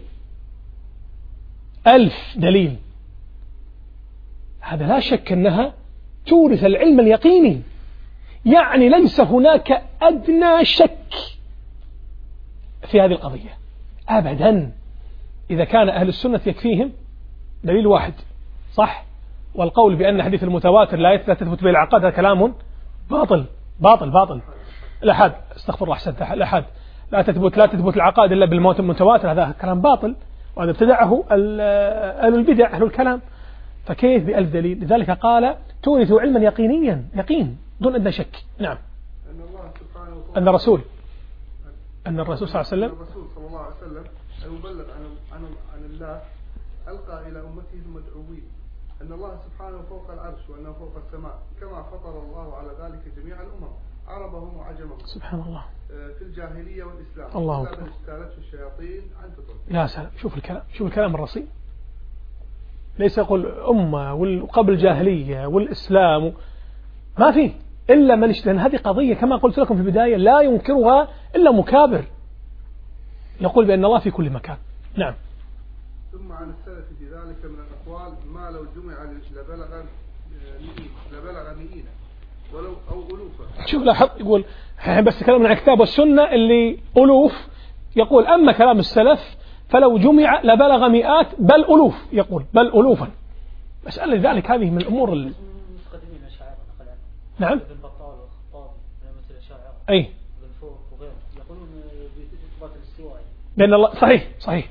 ألف دليل هذا لا شك أنها تورث العلم اليقيني. يعني ليس هناك أدنى شك في هذه القضية أبدا. إذا كان أهل السنة يكفيهم دليل واحد صح والقول بأن حديث المتواتر لا تثبت به العقاد هذا كلام باطل باطل باطل. الأحد استغفر الله أحسنت الأحد لا تثبت لا تثبت العقائد إلا بالموت المتواتر هذا كلام باطل وهذا ابتدعه أهل البدع أهل الكلام. فكيف بألف دليل؟ لذلك قال تورث علما يقينيا يقين دون أدنى شك. نعم. أن الله سبحانه وتعالى أن الرسول أن الرسول صلى الله عليه وسلم الرسول صلى الله عليه وسلم المبلغ عن عن عن الله ألقى إلى أمته المدعوين أن الله سبحانه فوق العرش وأنه فوق السماء كما فطر الله على ذلك جميع الأمم عربهم وعجمهم. سبحان الله. في الجاهلية والإسلام. الله أكبر. استالته الشياطين عن فطرته. يا سلام شوف الكلام شوف الكلام الرصين. ليس يقول أمة وقبل جاهلية والإسلام ما فيه إلا من اشتهى. هذه قضية كما قلت لكم في البداية لا ينكرها إلا مكابر يقول بأن الله في كل مكان. نعم. ثم عن السلف في ذلك من الأقوال ما لو جمع لبلغ لبلغ مئين ولو أو ألوفا. شوف لاحظ يقول بس كلام عن الكتاب والسنة اللي ألوف يقول أما كلام السلف فلو جمع لبلغ مئات بل ألوف يقول بل ألوفا. مسألة ذلك هذه من الأمور ال... نعم. أي. بأن الله صحيح صحيح.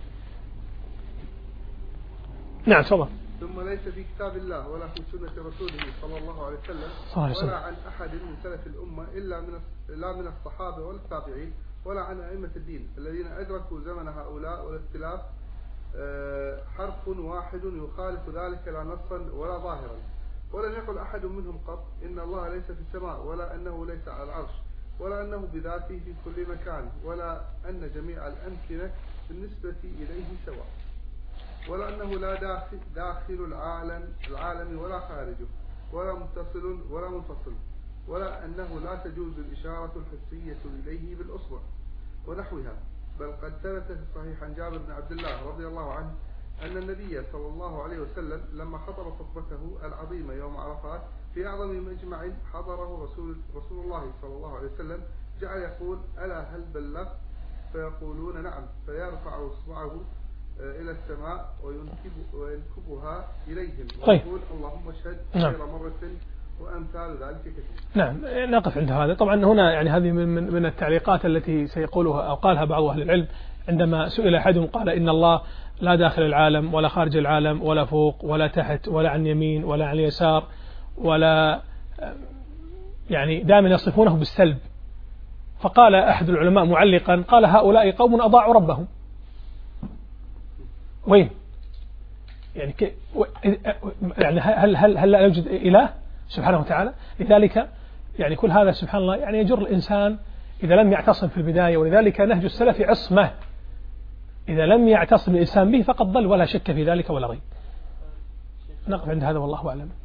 نعم تفضل. ثم ليس في كتاب الله ولا في سنة رسوله صلى الله عليه وسلم ولا عن أحد من سلف الأمة إلا من لا من الصحابة ولا التابعين ولا عن أئمة الدين الذين أدركوا زمن هؤلاء والاختلاف حرف واحد يخالف ذلك لا نصا ولا ظاهرا ولم يقل أحد منهم قط إن الله ليس في السماء ولا أنه ليس على العرش ولا أنه بذاته في كل مكان ولا أن جميع الأمكنة بالنسبة إليه سواء ولا أنه لا داخل, داخل العالم, العالم ولا خارجه ولا متصل ولا منفصل ولا أنه لا تجوز الإشارة الحسية إليه بالأصبع ونحوها بل قد ثبت في الصحيح عن جابر بن عبد الله رضي الله عنه أن النبي صلى الله عليه وسلم لما خطب خطبته العظيمة يوم عرفات في أعظم مجمع حضره رسول, رسول الله صلى الله عليه وسلم جعل يقول ألا هل بلغت فيقولون نعم فيرفع إصبعه إلى السماء وينكب وينكبها إليهم ويقول اللهم اشهد غير مرة وأمثال ذلك كثير. نعم نقف عند هذا. طبعا هنا يعني هذه من من التعليقات التي سيقولها أو قالها بعض أهل العلم عندما سئل أحدهم قال إن الله لا داخل العالم ولا خارج العالم ولا فوق ولا تحت ولا عن يمين ولا عن اليسار ولا يعني دائما يصفونه بالسلب. فقال أحد العلماء معلقا قال هؤلاء قوم أضاعوا ربهم. وين يعني كي يعني هل هل هل لا يوجد إله سبحانه وتعالى؟ لذلك يعني كل هذا سبحان الله يعني يجر الإنسان إذا لم يعتصم في البداية، ولذلك نهج السلف عصمة، إذا لم يعتصم الإنسان به فقد ضل ولا شك في ذلك ولا ريب. نقف عند هذا والله أعلم.